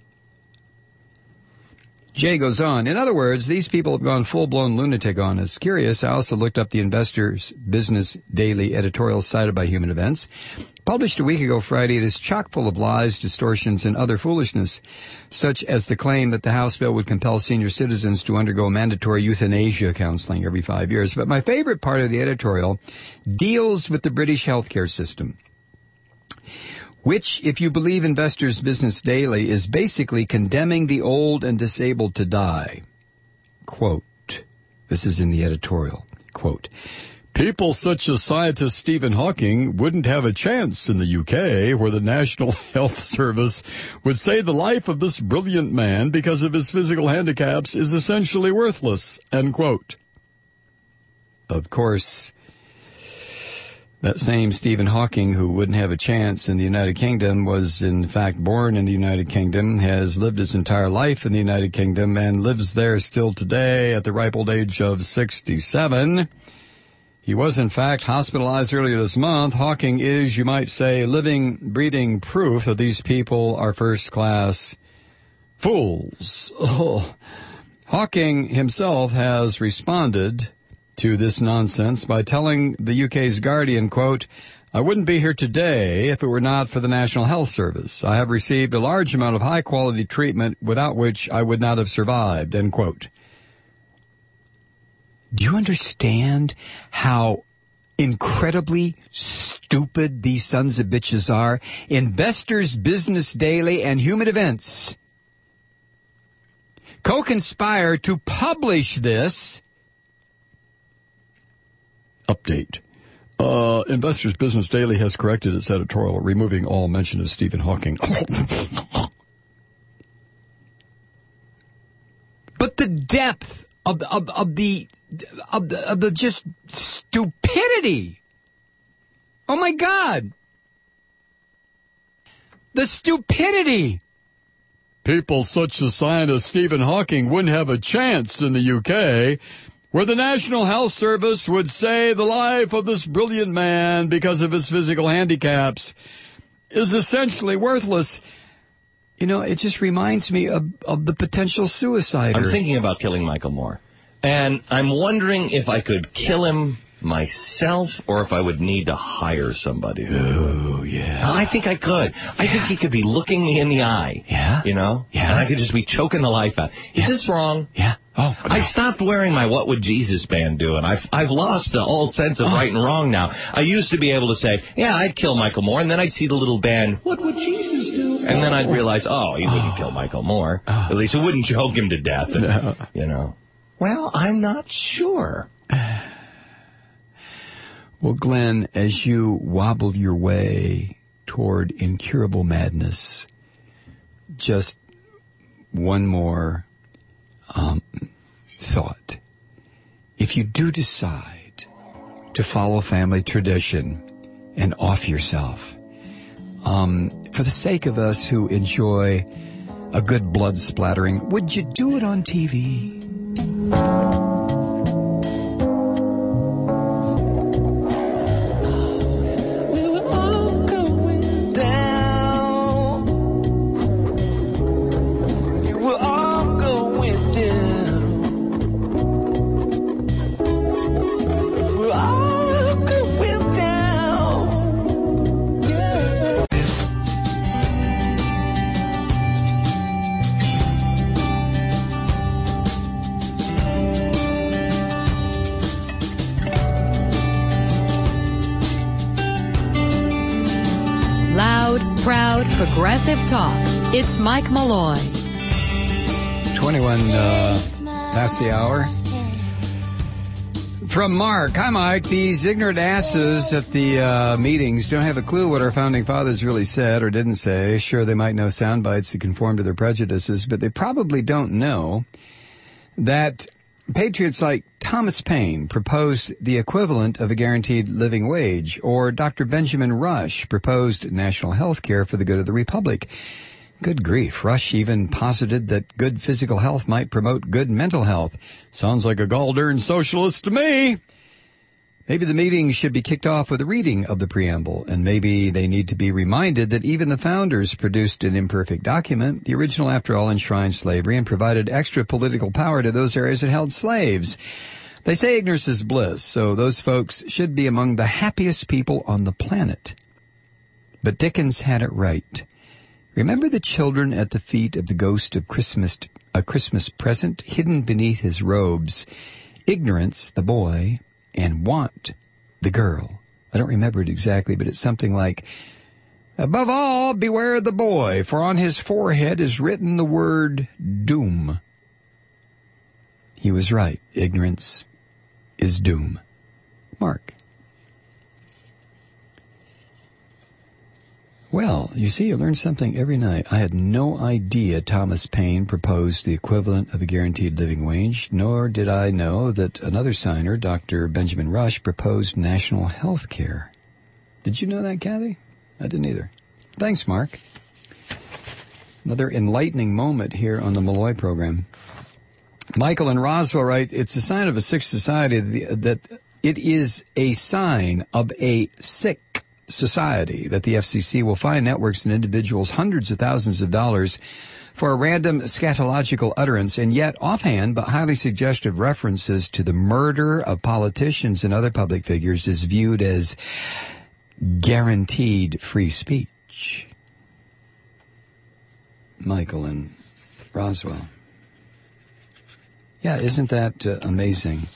Jay goes on. In other words, these people have gone full-blown lunatic on us. Curious, I also looked up the Investors Business Daily editorial cited by Human Events. Published a week ago Friday, it is chock full of lies, distortions, and other foolishness, such as the claim that the House bill would compel senior citizens to undergo mandatory euthanasia counseling every five years. But my favorite part of the editorial deals with the British healthcare system, which, if you believe Investors Business Daily, is basically condemning the old and disabled to die. Quote, this is in the editorial, quote, people such as scientist Stephen Hawking wouldn't have a chance in the U K, where the National Health Service would say the life of this brilliant man because of his physical handicaps is essentially worthless, end quote. Of course, that same Stephen Hawking, who wouldn't have a chance in the United Kingdom, was in fact born in the United Kingdom, has lived his entire life in the United Kingdom, and lives there still today at the ripe old age of sixty-seven. He was, in fact, hospitalized earlier this month. Hawking is, you might say, living, breathing proof that these people are first-class fools. Oh. Hawking himself has responded to this nonsense by telling the U K's Guardian, quote, I wouldn't be here today if it were not for the National Health Service. I have received a large amount of high-quality treatment without which I would not have survived, end quote. Do you understand how incredibly stupid these sons of bitches are? Investors Business Daily and Human Events co-conspire to publish this. Update. Uh, Investors Business Daily has corrected its editorial, removing all mention of Stephen Hawking. But the depth of, of, of the Of the, of the just stupidity. Oh my God. The stupidity. People such as scientist Stephen Hawking wouldn't have a chance in the U K, where the National Health Service would say the life of this brilliant man because of his physical handicaps is essentially worthless. You know, it just reminds me of, of the potential suicider. I'm thinking about killing Michael Moore. And I'm wondering if I could kill him myself or if I would need to hire somebody to do Oh, yeah. I think I could. I yeah. think he could be looking me in the eye. Yeah? You know? Yeah. And I could just be choking the life out. Is yeah. this wrong? Yeah. Oh, no. I stopped wearing my What Would Jesus band do, and I've, I've lost the whole sense of oh. right and wrong now. I used to be able to say, yeah, I'd kill Michael Moore, and then I'd see the little band, What Would Jesus do? And then I'd realize, oh, he wouldn't oh. kill Michael Moore. Oh. At least it wouldn't choke him to death. And, no. You know. Well, I'm not sure. Well, Glenn, as you wobble your way toward incurable madness, just one more um, thought. If you do decide to follow family tradition and off yourself, um, for the sake of us who enjoy a good blood splattering, would you do it on T V? progressive talk. It's Mike Malloy. twenty-one uh, past the hour. From Mark. Hi, Mike. These ignorant asses at the uh, meetings don't have a clue what our founding fathers really said or didn't say. Sure, they might know sound bites to conform to their prejudices, but they probably don't know that patriots like Thomas Paine proposed the equivalent of a guaranteed living wage, or Doctor Benjamin Rush proposed national health care for the good of the Republic. Good grief. Rush even posited that good physical health might promote good mental health. Sounds like a gall-darn socialist to me. Maybe the meeting should be kicked off with a reading of the preamble, and maybe they need to be reminded that even the founders produced an imperfect document. The original, after all, enshrined slavery and provided extra political power to those areas that held slaves. They say ignorance is bliss, so those folks should be among the happiest people on the planet. But Dickens had it right. Remember the children at the feet of the ghost of Christmas, a Christmas present hidden beneath his robes. Ignorance, the boy, and want, the girl. I don't remember it exactly, but it's something like, above all, beware the boy, for on his forehead is written the word doom. He was right. Ignorance is doom. Mark. Well, you see, you learn something every night. I had no idea Thomas Paine proposed the equivalent of a guaranteed living wage, nor did I know that another signer, Doctor Benjamin Rush, proposed national health care. Did you know that, Kathy? I didn't either. Thanks, Mark. Another enlightening moment here on the Malloy program. Michael in Roswell write, it's a sign of a sick society that it is a sign of a sick society that the F C C will fine networks and individuals hundreds of thousands of dollars for a random scatological utterance, and yet offhand but highly suggestive references to the murder of politicians and other public figures is viewed as guaranteed free speech. Michael in Roswell. Yeah, isn't that uh, amazing?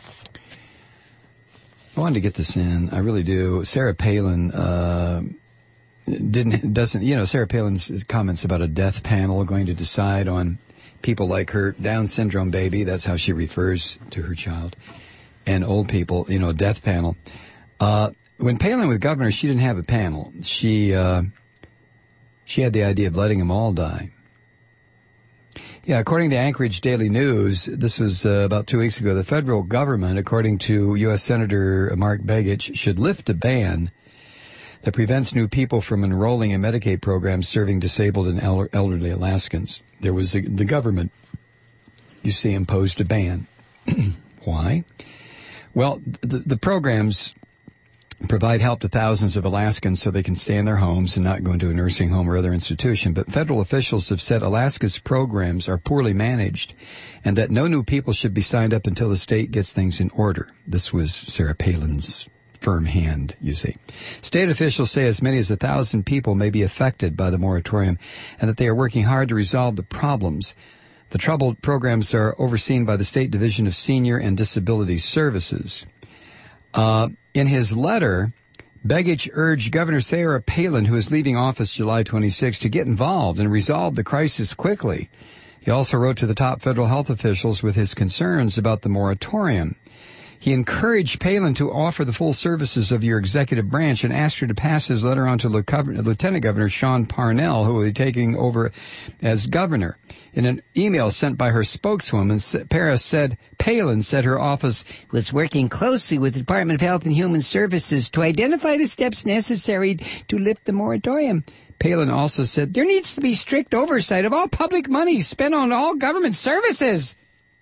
I wanted to get this in. I really do. Sarah Palin uh, didn't doesn't you know Sarah Palin's comments about a death panel going to decide on people like her Down syndrome baby. That's how she refers to her child, and old people. You know, death panel. Uh, when Palin was governor, she didn't have a panel. She uh, she had the idea of letting them all die. Yeah, according to Anchorage Daily News, this was uh, about two weeks ago, the federal government, according to U S Senator Mark Begich, should lift a ban that prevents new people from enrolling in Medicaid programs serving disabled and el- elderly Alaskans. There was a, the government, you see, imposed a ban. Why? Well, the, the programs provide help to thousands of Alaskans so they can stay in their homes and not go into a nursing home or other institution. But federal officials have said Alaska's programs are poorly managed and that no new people should be signed up until the state gets things in order. This was Sarah Palin's firm hand, you see. State officials say as many as a thousand people may be affected by the moratorium and that they are working hard to resolve the problems. The troubled programs are overseen by the State Division of Senior and Disability Services. Uh, in his letter, Begich urged Governor Sarah Palin, who is leaving office July twenty-sixth, to get involved and resolve the crisis quickly. He also wrote to the top federal health officials with his concerns about the moratorium. He encouraged Palin to offer the full services of your executive branch and asked her to pass his letter on to Lieutenant Governor Sean Parnell, who will be taking over as governor. In an email sent by her spokeswoman, Paris said, Palin said her office was working closely with the Department of Health and Human Services to identify the steps necessary to lift the moratorium. Palin also said there needs to be strict oversight of all public money spent on all government services.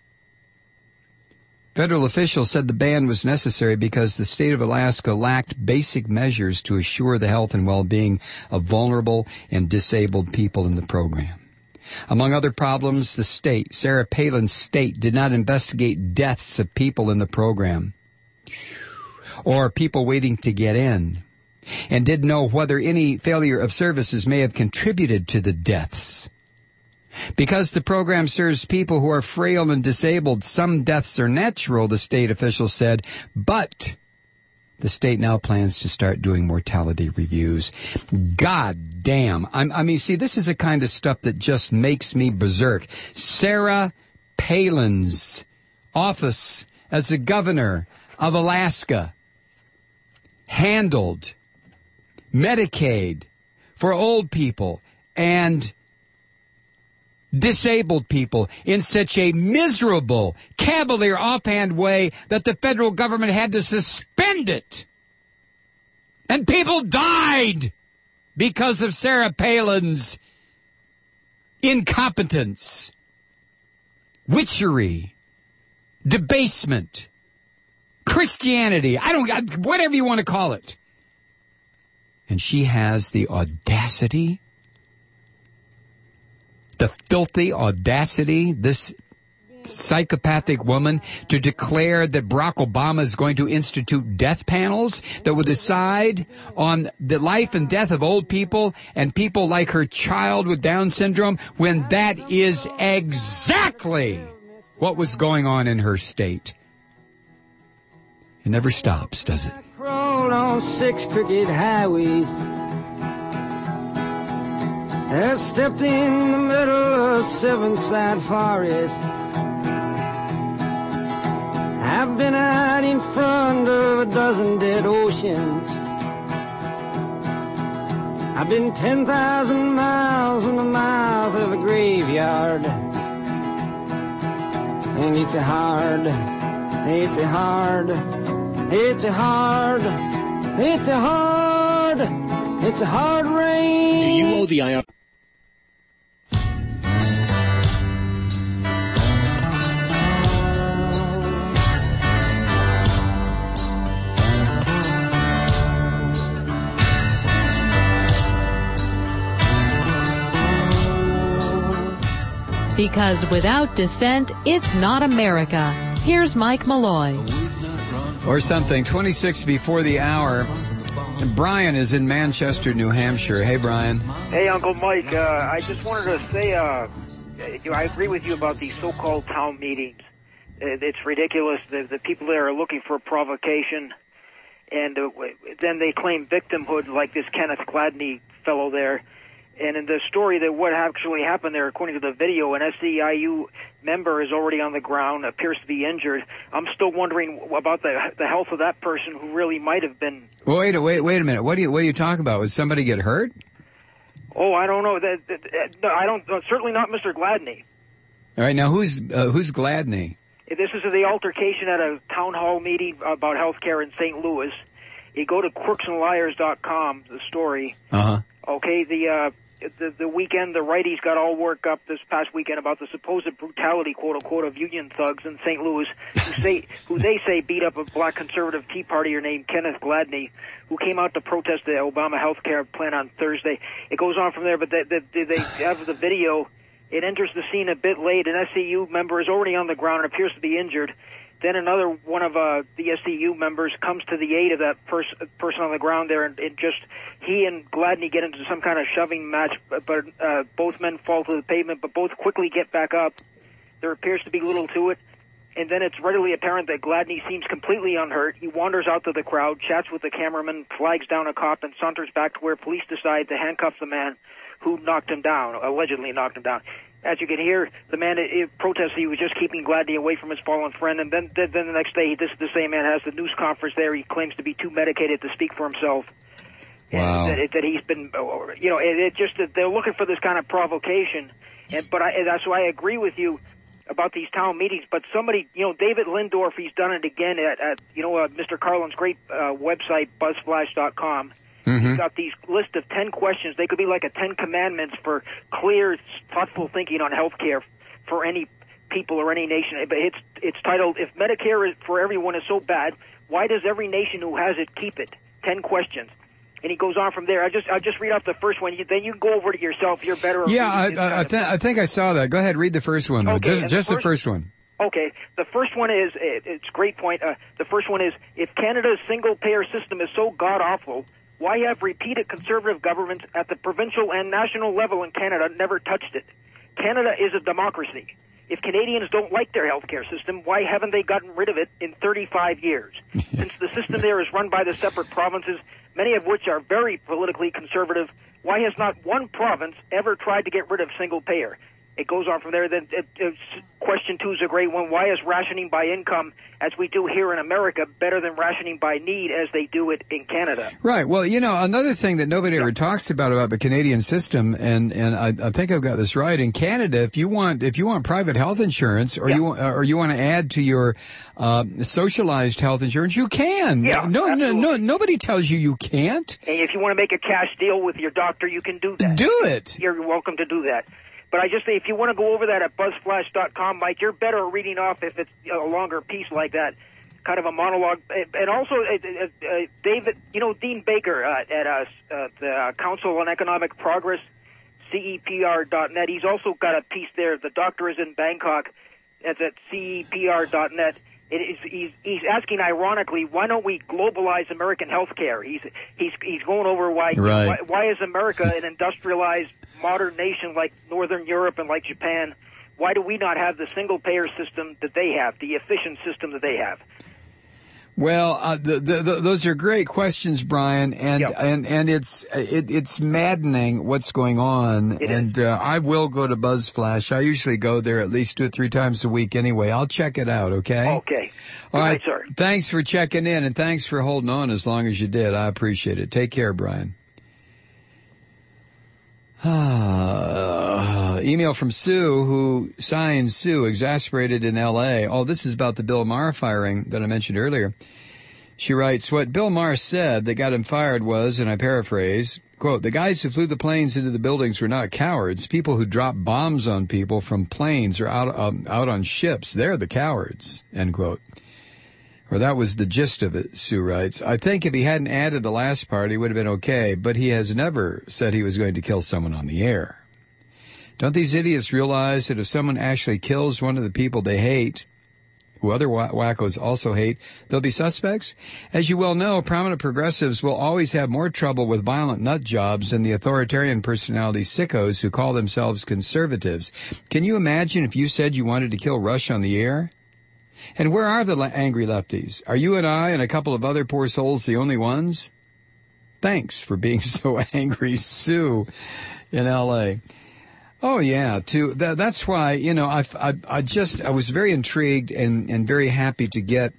Federal officials said the ban was necessary because the state of Alaska lacked basic measures to assure the health and well-being of vulnerable and disabled people in the program. Among other problems, the state, Sarah Palin's state, did not investigate deaths of people in the program or people waiting to get in, and didn't know whether any failure of services may have contributed to the deaths. Because the program serves people who are frail and disabled, some deaths are natural, the state official said, but The state now plans to start doing mortality reviews. God damn. I'm, I mean, see, this is the kind of stuff that just makes me berserk. Sarah Palin's office as the governor of Alaska handled Medicaid for old people and disabled people in such a miserable, cavalier, offhand way that the federal government had to suspend it. And people died because of Sarah Palin's incompetence, witchery, debasement, Christianity, I don't, whatever you want to call it. And she has the audacity, the filthy audacity, this psychopathic woman, to declare that Barack Obama is going to institute death panels that will decide on the life and death of old people and people like her child with Down syndrome, when that is exactly what was going on in her state. It never stops, does it? Crawled on six crooked highways. I stepped in the middle of seven side forests. I've been out in front of a dozen dead oceans. I've been ten thousand miles in the mouth of a graveyard. And it's a hard, it's a hard, it's a hard, it's a hard, it's a hard rain. Do you owe the I R S? Because without dissent, it's not America. Here's Mike Malloy. Or something. twenty-six before the hour. Brian is in Manchester, New Hampshire. Hey, Brian. Hey, Uncle Mike. Uh, I just wanted to say, uh, I agree with you about these so-called town meetings. It's ridiculous. The, the people there are looking for a provocation, and uh, then they claim victimhood, like this Kenneth Gladney fellow there. And in the story, that what actually happened there, according to the video, an S E I U member is already on the ground, appears to be injured. I'm still wondering about the the health of that person who really might have been. Well, wait, wait, wait a minute. What do you what do you talk about? Was somebody get hurt? Oh, I don't know. That, that, that no, I don't. Certainly not Mister Gladney. All right, now who's uh, who's Gladney? This is the altercation at a town hall meeting about health care in Saint Louis. You go to crooks and liars dot com. The story. Uh huh. Okay, the. Uh, The, the weekend, the righties got all worked up this past weekend about the supposed brutality, quote unquote, of union thugs in Saint Louis, who say, who they say beat up a black conservative Tea Partier named Kenneth Gladney, who came out to protest the Obama health care plan on Thursday. It goes on from there, but they, they, they have the video. It enters the scene a bit late. An S C U member is already on the ground and appears to be injured. Then another one of uh, the S C U members comes to the aid of that pers- person on the ground there, and it just he and Gladney get into some kind of shoving match, but, but uh, both men fall to the pavement, but both quickly get back up. There appears to be little to it, and then it's readily apparent that Gladney seems completely unhurt. He wanders out to the crowd, chats with the cameraman, flags down a cop, and saunters back to where police decide to handcuff the man who knocked him down, allegedly knocked him down. As you can hear, the man it, it protests he was just keeping Gladney away from his fallen friend, and then, then then the next day, this the same man has the news conference there. He claims to be too medicated to speak for himself. Wow. And that, that he's been, you know, it, it just that they're looking for this kind of provocation. And but I, that's why I agree with you about these town meetings. But somebody, you know, David Lindorf, he's done it again at, at you know, uh, Mister Carlin's great uh, website, buzz flash dot com. Mm-hmm. He's got these list of ten questions. They could be like a Ten Commandments for clear, thoughtful thinking on health care for any people or any nation. But it's it's titled, "If Medicare is for everyone is so bad, why does every nation who has it keep it?" Ten questions. And he goes on from there. I just I just read off the first one. You, then you can go over to yourself. You're better. Yeah, I, I, I, th- I think I saw that. Go ahead, read the first one. Though. Okay, just just the first, the first one. Okay, the first one is, it, it's a great point. Uh, the first one is, if Canada's single-payer system is so god-awful, why have repeated conservative governments at the provincial and national level in Canada never touched it? Canada is a democracy. If Canadians don't like their healthcare system, why haven't they gotten rid of it in thirty-five years? Since the system there is run by the separate provinces, many of which are very politically conservative, why has not one province ever tried to get rid of single payer? It goes on from there. Then it, it, question two is a great one. Why is rationing by income, as we do here in America, better than rationing by need, as they do it in Canada? Right. Well, you know, another thing that nobody ever talks about about the Canadian system, and and I, I think I've got this right. In Canada, if you want if you want private health insurance, or yeah. you or you want to add to your uh, socialized health insurance, you can. Yeah, no, absolutely. no, no. Nobody tells you you can't. And if you want to make a cash deal with your doctor, you can do that. Do it. You're welcome to do that. But I just say, if you want to go over that at buzzflash dot com, Mike, you're better at reading off if it's a longer piece like that, kind of a monologue. And also, uh, uh, David, you know, Dean Baker uh, at uh, uh, the Council on Economic Progress, C E P R dot net, he's also got a piece there. The doctor is in Bangkok. It's at C E P R dot net. It is, he's, he's asking, ironically, why don't we globalize American healthcare? He's he's he's going over why right. why, why is America an industrialized modern nation like Northern Europe and like Japan? Why do we not have the single payer system that they have, the efficient system that they have? Well, uh, the, the, the, those are great questions, Brian, and Yep. and and it's it, it's maddening what's going on. It and uh, I will go to BuzzFlash. I usually go there at least two or three times a week anyway. I'll check it out. Okay. Okay. All Good right. night, sir. Thanks for checking in, and thanks for holding on as long as you did. I appreciate it. Take care, Brian. Ah, email from Sue, who signs Sue, exasperated in L A. Oh, this is about the Bill Maher firing that I mentioned earlier. She writes, what Bill Maher said that got him fired was, and I paraphrase, quote, the guys who flew the planes into the buildings were not cowards. People who drop bombs on people from planes or out, um, out on ships, they're the cowards, end quote. Or that was the gist of it, Sue writes. I think if he hadn't added the last part, he would have been okay, but he has never said he was going to kill someone on the air. Don't these idiots realize that if someone actually kills one of the people they hate, who other wackos also hate, they'll be suspects? As you well know, prominent progressives will always have more trouble with violent nut jobs than the authoritarian personality sickos who call themselves conservatives. Can you imagine if you said you wanted to kill Rush on the air? And where are the angry lefties? Are you and I and a couple of other poor souls the only ones? Thanks for being so angry, Sue, in L A. Oh, yeah, too. That, that's why, you know, I, I, I just, I was very intrigued and, and very happy to get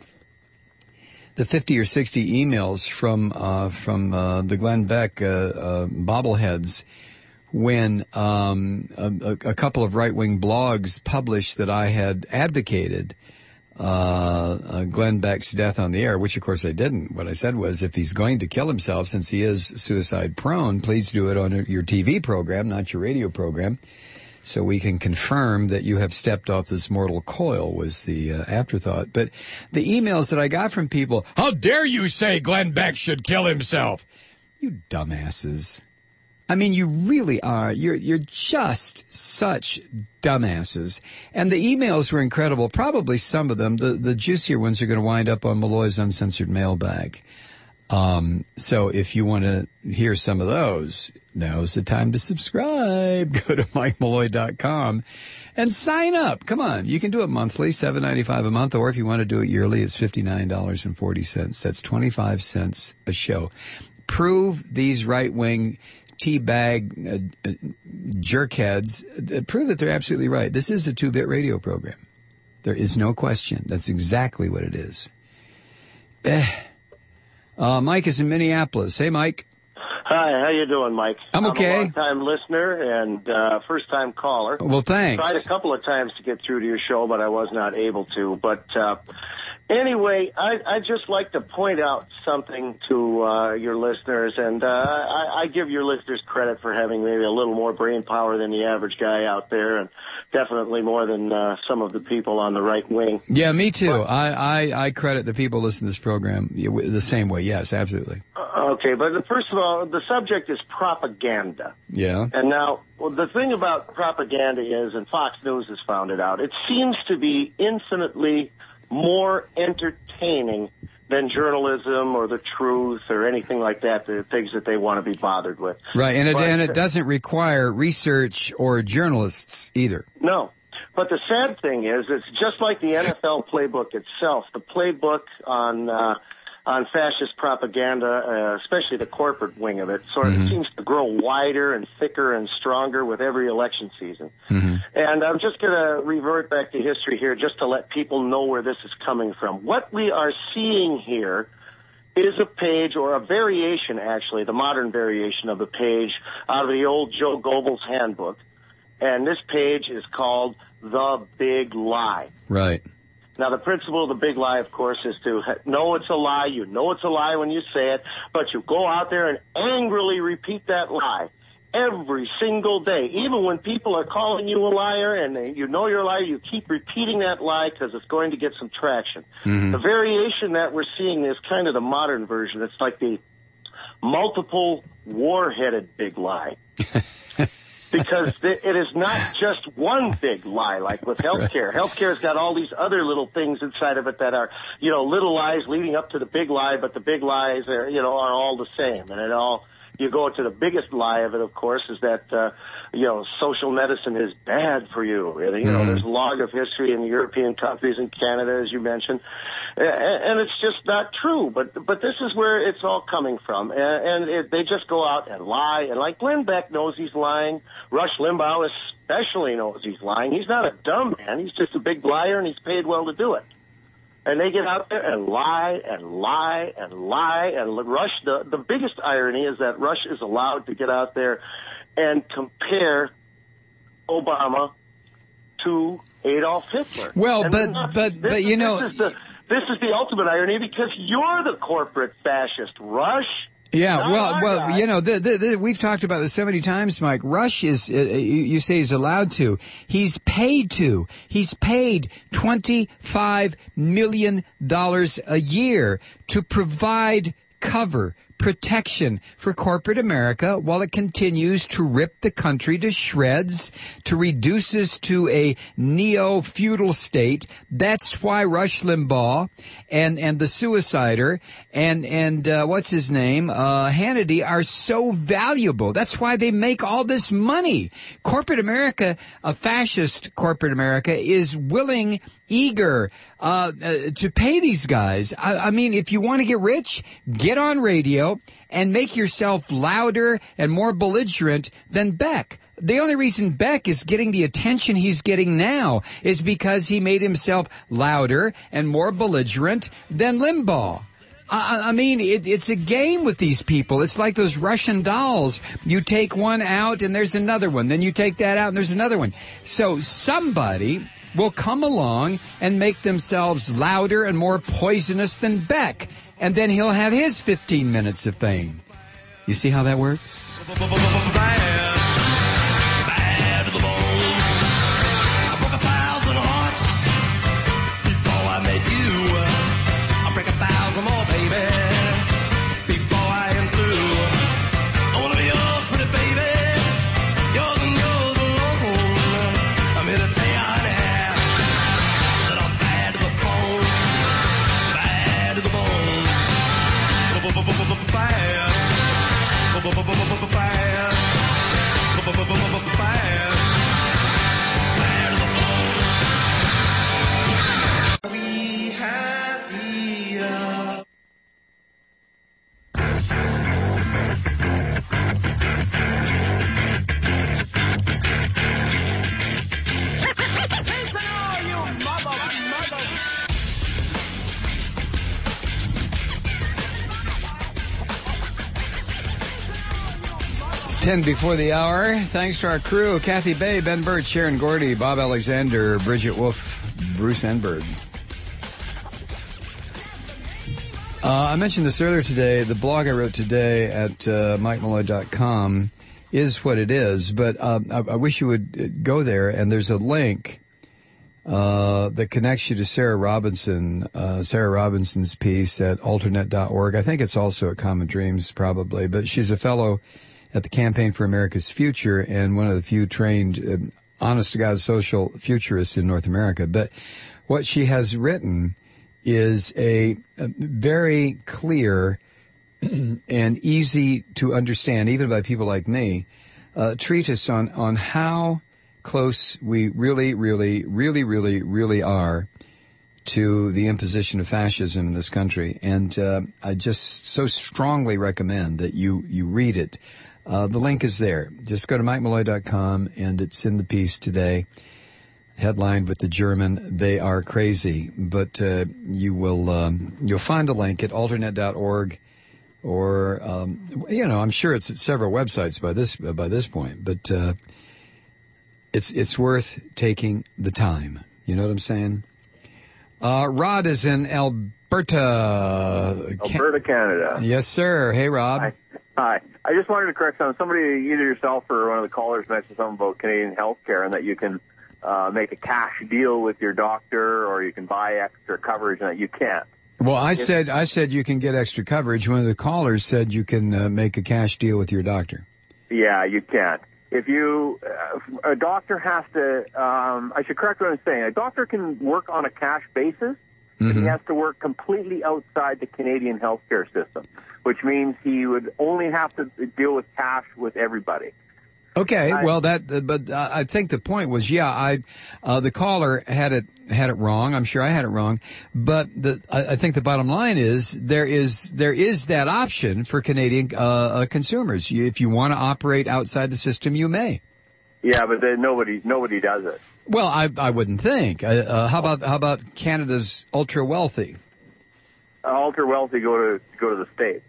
the fifty or sixty emails from, uh, from, uh, the Glenn Beck, uh, uh, bobbleheads when, um, a, a couple of right-wing blogs published that I had advocated Uh, uh, Glenn Beck's death on the air, which of course I didn't. What I said was, if he's going to kill himself, since he is suicide prone, please do it on your T V program, not your radio program, so we can confirm that you have stepped off this mortal coil, was the uh, afterthought. But the emails that I got from people, how dare you say Glenn Beck should kill himself? You dumbasses. I mean, you really are. You're you're just such dumbasses. And the emails were incredible. Probably some of them, the, the juicier ones, are going to wind up on Malloy's Uncensored Mailbag. Um, so if you want to hear some of those, now's the time to subscribe. Go to mike malloy dot com and sign up. Come on. You can do it monthly, seven ninety-five a month, or if you want to do it yearly, it's fifty-nine dollars and forty cents. That's twenty-five cents a show. Prove these right-wing teabag uh, uh, jerkheads, uh, prove that they're absolutely right. This is a two-bit radio program. There is no question. That's exactly what it is. Eh. Uh, Mike is in Minneapolis. Hey, Mike. Hi, how you doing, Mike? I'm okay. I'm a long-time listener and uh, first-time caller. Well, thanks. Tried a couple of times to get through to your show, but I was not able to. But uh, anyway, I, I'd just like to point out something to uh, your listeners, and uh, I, I give your listeners credit for having maybe a little more brain power than the average guy out there, and definitely more than uh, some of the people on the right wing. Yeah, me too. But, I, I, I credit the people listening to this program the same way. Yes, absolutely. Okay, but first of all, the subject is propaganda. Yeah. And now, well, the thing about propaganda is, and Fox News has found it out, it seems to be infinitely more entertaining than journalism or the truth or anything like that, the things that they want to be bothered with. Right, and it, but, and it doesn't require research or journalists either. No. But the sad thing is, it's just like the N F L playbook itself. The playbook on uh, on fascist propaganda, uh, especially the corporate wing of it, sort of mm-hmm. seems to grow wider and thicker and stronger with every election season. Mm-hmm. And I'm just going to revert back to history here just to let people know where this is coming from. What we are seeing here is a page, or a variation, actually, the modern variation of the page out of the old Joe Goebbels handbook. And this page is called The Big Lie. Right. Now, the principle of the big lie, of course, is to know it's a lie. You know it's a lie when you say it, but you go out there and angrily repeat that lie every single day. Even when people are calling you a liar and they, you know you're a liar, you keep repeating that lie because it's going to get some traction. Mm-hmm. The variation that we're seeing is kind of the modern version. It's like the multiple war-headed big lie. Because it is not just one big lie, like with healthcare. Healthcare's got all these other little things inside of it that are, you know, little lies leading up to the big lie, but the big lies are, you know, are all the same. And it all, you go to the biggest lie of it, of course, is that, uh, you know, social medicine is bad for you. You know, mm-hmm. there's a log of history in the European countries and Canada, as you mentioned. And it's just not true. But but this is where it's all coming from. And it, they just go out and lie. And like Glenn Beck knows he's lying. Rush Limbaugh especially knows he's lying. He's not a dumb man. He's just a big liar, and he's paid well to do it. And they get out there and lie and lie and lie. And Rush, the, the biggest irony is that Rush is allowed to get out there and compare Obama to Adolf Hitler. Well, and but, not, but, this, but, you know... This is, the, this is the ultimate irony because you're the corporate fascist, Rush. Yeah, Not well, well, guy. you know, the, the, the, we've talked about this so many times, Mike. Rush is, uh, you, you say he's allowed to. He's paid to. He's paid twenty-five million dollars a year to provide cover, protection for corporate America while it continues to rip the country to shreds, to reduce us to a neo-feudal state. That's why Rush Limbaugh and, and the suicider and, and, uh, what's his name, uh, Hannity are so valuable. That's why they make all this money. Corporate America, a fascist corporate America, is willing, eager, uh, uh to pay these guys. I, I mean, if you want to get rich, get on radio and make yourself louder and more belligerent than Beck. The only reason Beck is getting the attention he's getting now is because he made himself louder and more belligerent than Limbaugh. I, I mean, it, it's a game with these people. It's like those Russian dolls. You take one out and there's another one. Then you take that out and there's another one. So somebody will come along and make themselves louder and more poisonous than Beck. And then he'll have his fifteen minutes of fame. You see how that works? Bad to the bone. I broke a thousand hearts before I met you. I'll break a thousand more, baby, before I am through. I want to be yours, pretty baby. Yours and yours alone. I'm here to tell you, honey, that I'm bad to the bone. Bad to the bone. We have the It's ten before the hour. Thanks to our crew, Kathy Bay, Ben Birch, Sharon Gordy, Bob Alexander, Bridget Wolf, Bruce Enberg. Uh, I mentioned this earlier today. The blog I wrote today at uh, mike malloy dot com is what it is, but um, I, I wish you would go there, and there's a link uh, that connects you to Sarah Robinson, uh, Sarah Robinson's piece at alternet dot org. I think it's also at Common Dreams, probably, but she's a fellow at the Campaign for America's Future and one of the few trained, uh, honest-to-God social futurists in North America. But what she has written is a, a very clear and easy to understand, even by people like me, uh, treatise on, on how close we really, really, really, really, really are to the imposition of fascism in this country. And uh, I just so strongly recommend that you, you read it. Uh, the link is there. Just go to mike malloy dot com, and it's in the piece today, headlined with the German, "They are crazy." But uh, you will um, you'll find the link at alternet dot org, or um, you know, I'm sure it's at several websites by this uh, by this point. But uh, it's it's worth taking the time. You know what I'm saying? Uh, Rod is in Alberta. Alberta, Canada. Yes, sir. Hey, Rob. Hi. Hi. I just wanted to correct something. Somebody, either yourself or one of the callers, mentioned something about Canadian health care and that you can uh, make a cash deal with your doctor, or you can buy extra coverage, and that you can't. Well, I said I said you can get extra coverage. One of the callers said you can uh, make a cash deal with your doctor. Yeah, you can't. If you, uh, a doctor has to, um, I should correct what I'm saying. A doctor can work on a cash basis, but Mm-hmm. he has to work completely outside the Canadian healthcare system, which means he would only have to deal with cash with everybody. Okay, I, well, that, uh, but uh, I think the point was, yeah, I, uh, the caller had it had it wrong. I'm sure I had it wrong, but the I, I think the bottom line is there is there is that option for Canadian uh, uh, consumers. You, if you want to operate outside the system, you may. Yeah, but then nobody nobody does it. Well, I I wouldn't think. Uh, uh, how about how about Canada's ultra wealthy? Uh, ultra wealthy go to go to the States.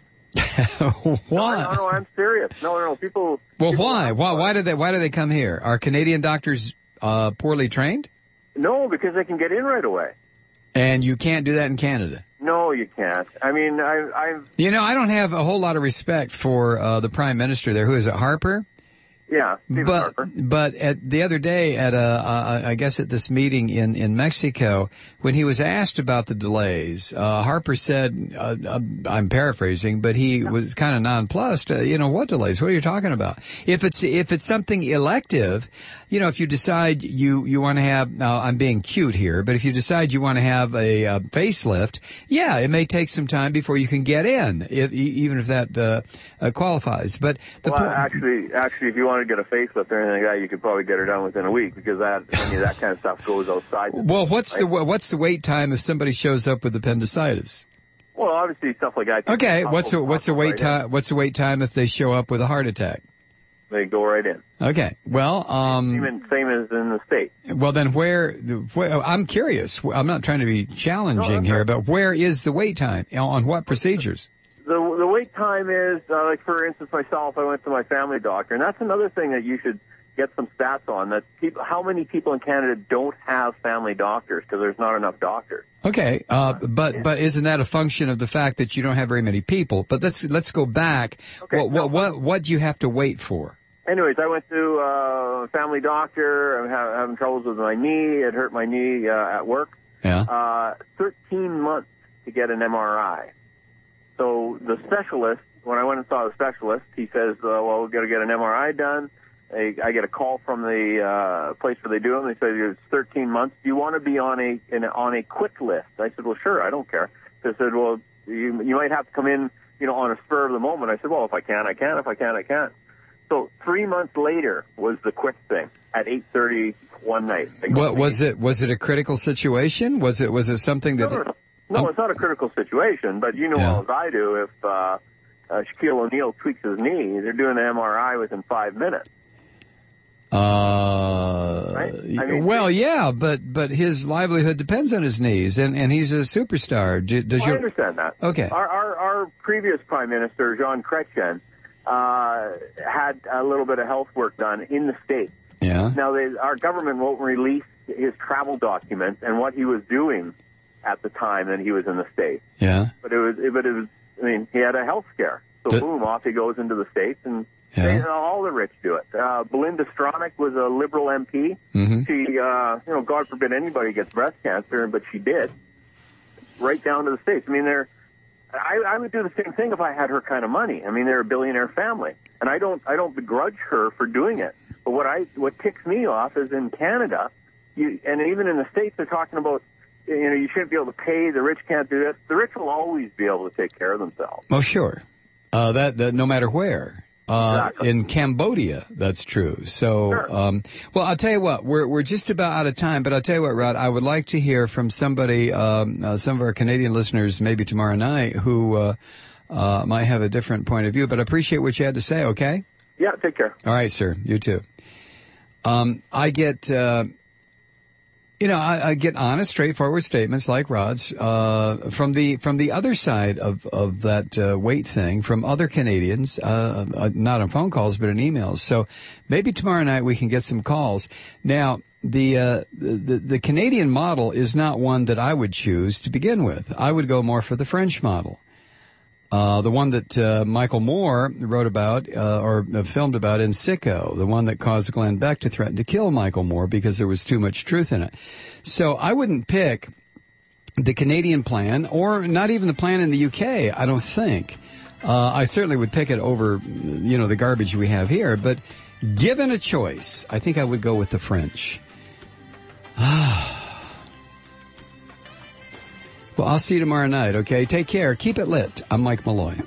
Why? No, no, no, I'm serious. No, no, no. People. Well, people why? Why? Why do they? Why do they come here? Are Canadian doctors uh, poorly trained? No, because they can get in right away. And you can't do that in Canada. No, you can't. I mean, I, I've. You know, I don't have a whole lot of respect for uh, the Prime Minister there. Who is it? Harper. Yeah, Stephen but Harper. but at the other day at a uh, I guess at this meeting in in Mexico, when he was asked about the delays, uh, Harper said, uh, uh, I'm paraphrasing, but he was kind of nonplussed. Uh, you know, what delays? What are you talking about? If it's if it's something elective, you know, if you decide you you want to have, now I'm being cute here, but if you decide you want to have a, a facelift, yeah, it may take some time before you can get in, if, even if that uh, uh, qualifies. But the well, point, actually, actually, if you want to get a facelift or anything like that, you could probably get her done within a week, because that any of that kind of stuff goes outside. Well, what's right? the what's the wait time if somebody shows up with appendicitis? Well, obviously stuff like that. Okay, what's the what's the wait time? What's the wait time if they show up with a heart attack? They go right in. Okay, well, um, Even same as in the States. well then, where, where? I'm curious. I'm not trying to be challenging No, here, right. but where is the wait time on what procedures? The the wait time is uh, like, for instance, myself. I went to my family doctor, and that's another thing that you should get some stats on. That people, how many people in Canada don't have family doctors because there's not enough doctors. Okay, uh, but but isn't that a function of the fact that you don't have very many people? But let's let's go back. Okay, what what what what do you have to wait for? Anyways, I went to uh, a family doctor. I'm ha- having troubles with my knee. It hurt my knee uh, at work. Yeah. Uh, thirteen months to get an M R I. So the specialist, when I went and saw the specialist, he says, uh, well, we've got to get an M R I done. I, I get a call from the uh, place where they do them. They say it's thirteen months. Do you want to be on a in, on a quick list? I said, well, sure, I don't care. They said, well, you, you might have to come in, you know, on a spur of the moment. I said, well, if I can, I can. If I can, I can. So three months later was the quick thing at eight thirty one night. What was it? Was it a critical situation? Was it was it something that? No, no, no, it's not a critical situation, but you know Yeah. well as I do, if uh, uh, Shaquille O'Neal tweaks his knee, they're doing an M R I within five minutes. Uh, Right? I mean, well, yeah, but but his livelihood depends on his knees, and and he's a superstar. Do, does Well, I your understand that. Okay. Our, our, our previous Prime Minister, Jean Chrétien, uh, had a little bit of health work done in the States. Yeah. Now, they, our government won't release his travel documents and what he was doing at the time that he was in the States. Yeah. But it was, but it was, I mean, he had a health scare. So The- boom, off he goes into the States, and Yeah. they, all the rich do it. Uh, Belinda Stronach was a Liberal M P. Mm-hmm. She, uh, you know, God forbid anybody gets breast cancer, but she did. Right down to the States. I mean, they're, I, I would do the same thing if I had her kind of money. I mean, they're a billionaire family, and I don't, I don't begrudge her for doing it. But what I, what ticks me off is in Canada, you, and even in the States, they're talking about, you know, you shouldn't be able to pay. The rich can't do this. The rich will always be able to take care of themselves. Oh, sure. Uh, that, that no matter where. Uh, in Cambodia, that's true. So, Sure. um, well, I'll tell you what, we're, we're just about out of time, but I'll tell you what, Rod, I would like to hear from somebody, um, uh, some of our Canadian listeners, maybe tomorrow night, who, uh, uh, might have a different point of view, but I appreciate what you had to say, okay? Yeah, take care. All right, sir. You too. Um, I get, uh, you know, I, I get honest, straightforward statements like Rod's uh, from the from the other side of of that uh, weight thing from other Canadians, uh, uh, not on phone calls but in emails. So maybe tomorrow night we can get some calls. Now, the uh, the the Canadian model is not one that I would choose to begin with. I would go more for the French model. Uh, the one that uh, Michael Moore wrote about uh, or uh, filmed about in Sicko, the one that caused Glenn Beck to threaten to kill Michael Moore because there was too much truth in it. So I wouldn't pick the Canadian plan or not even the plan in the U K, I don't think. Uh, I certainly would pick it over, you know, the garbage we have here. But given a choice, I think I would go with the French. Well, I'll see you tomorrow night, okay? Take care. Keep it lit. I'm Mike Malloy.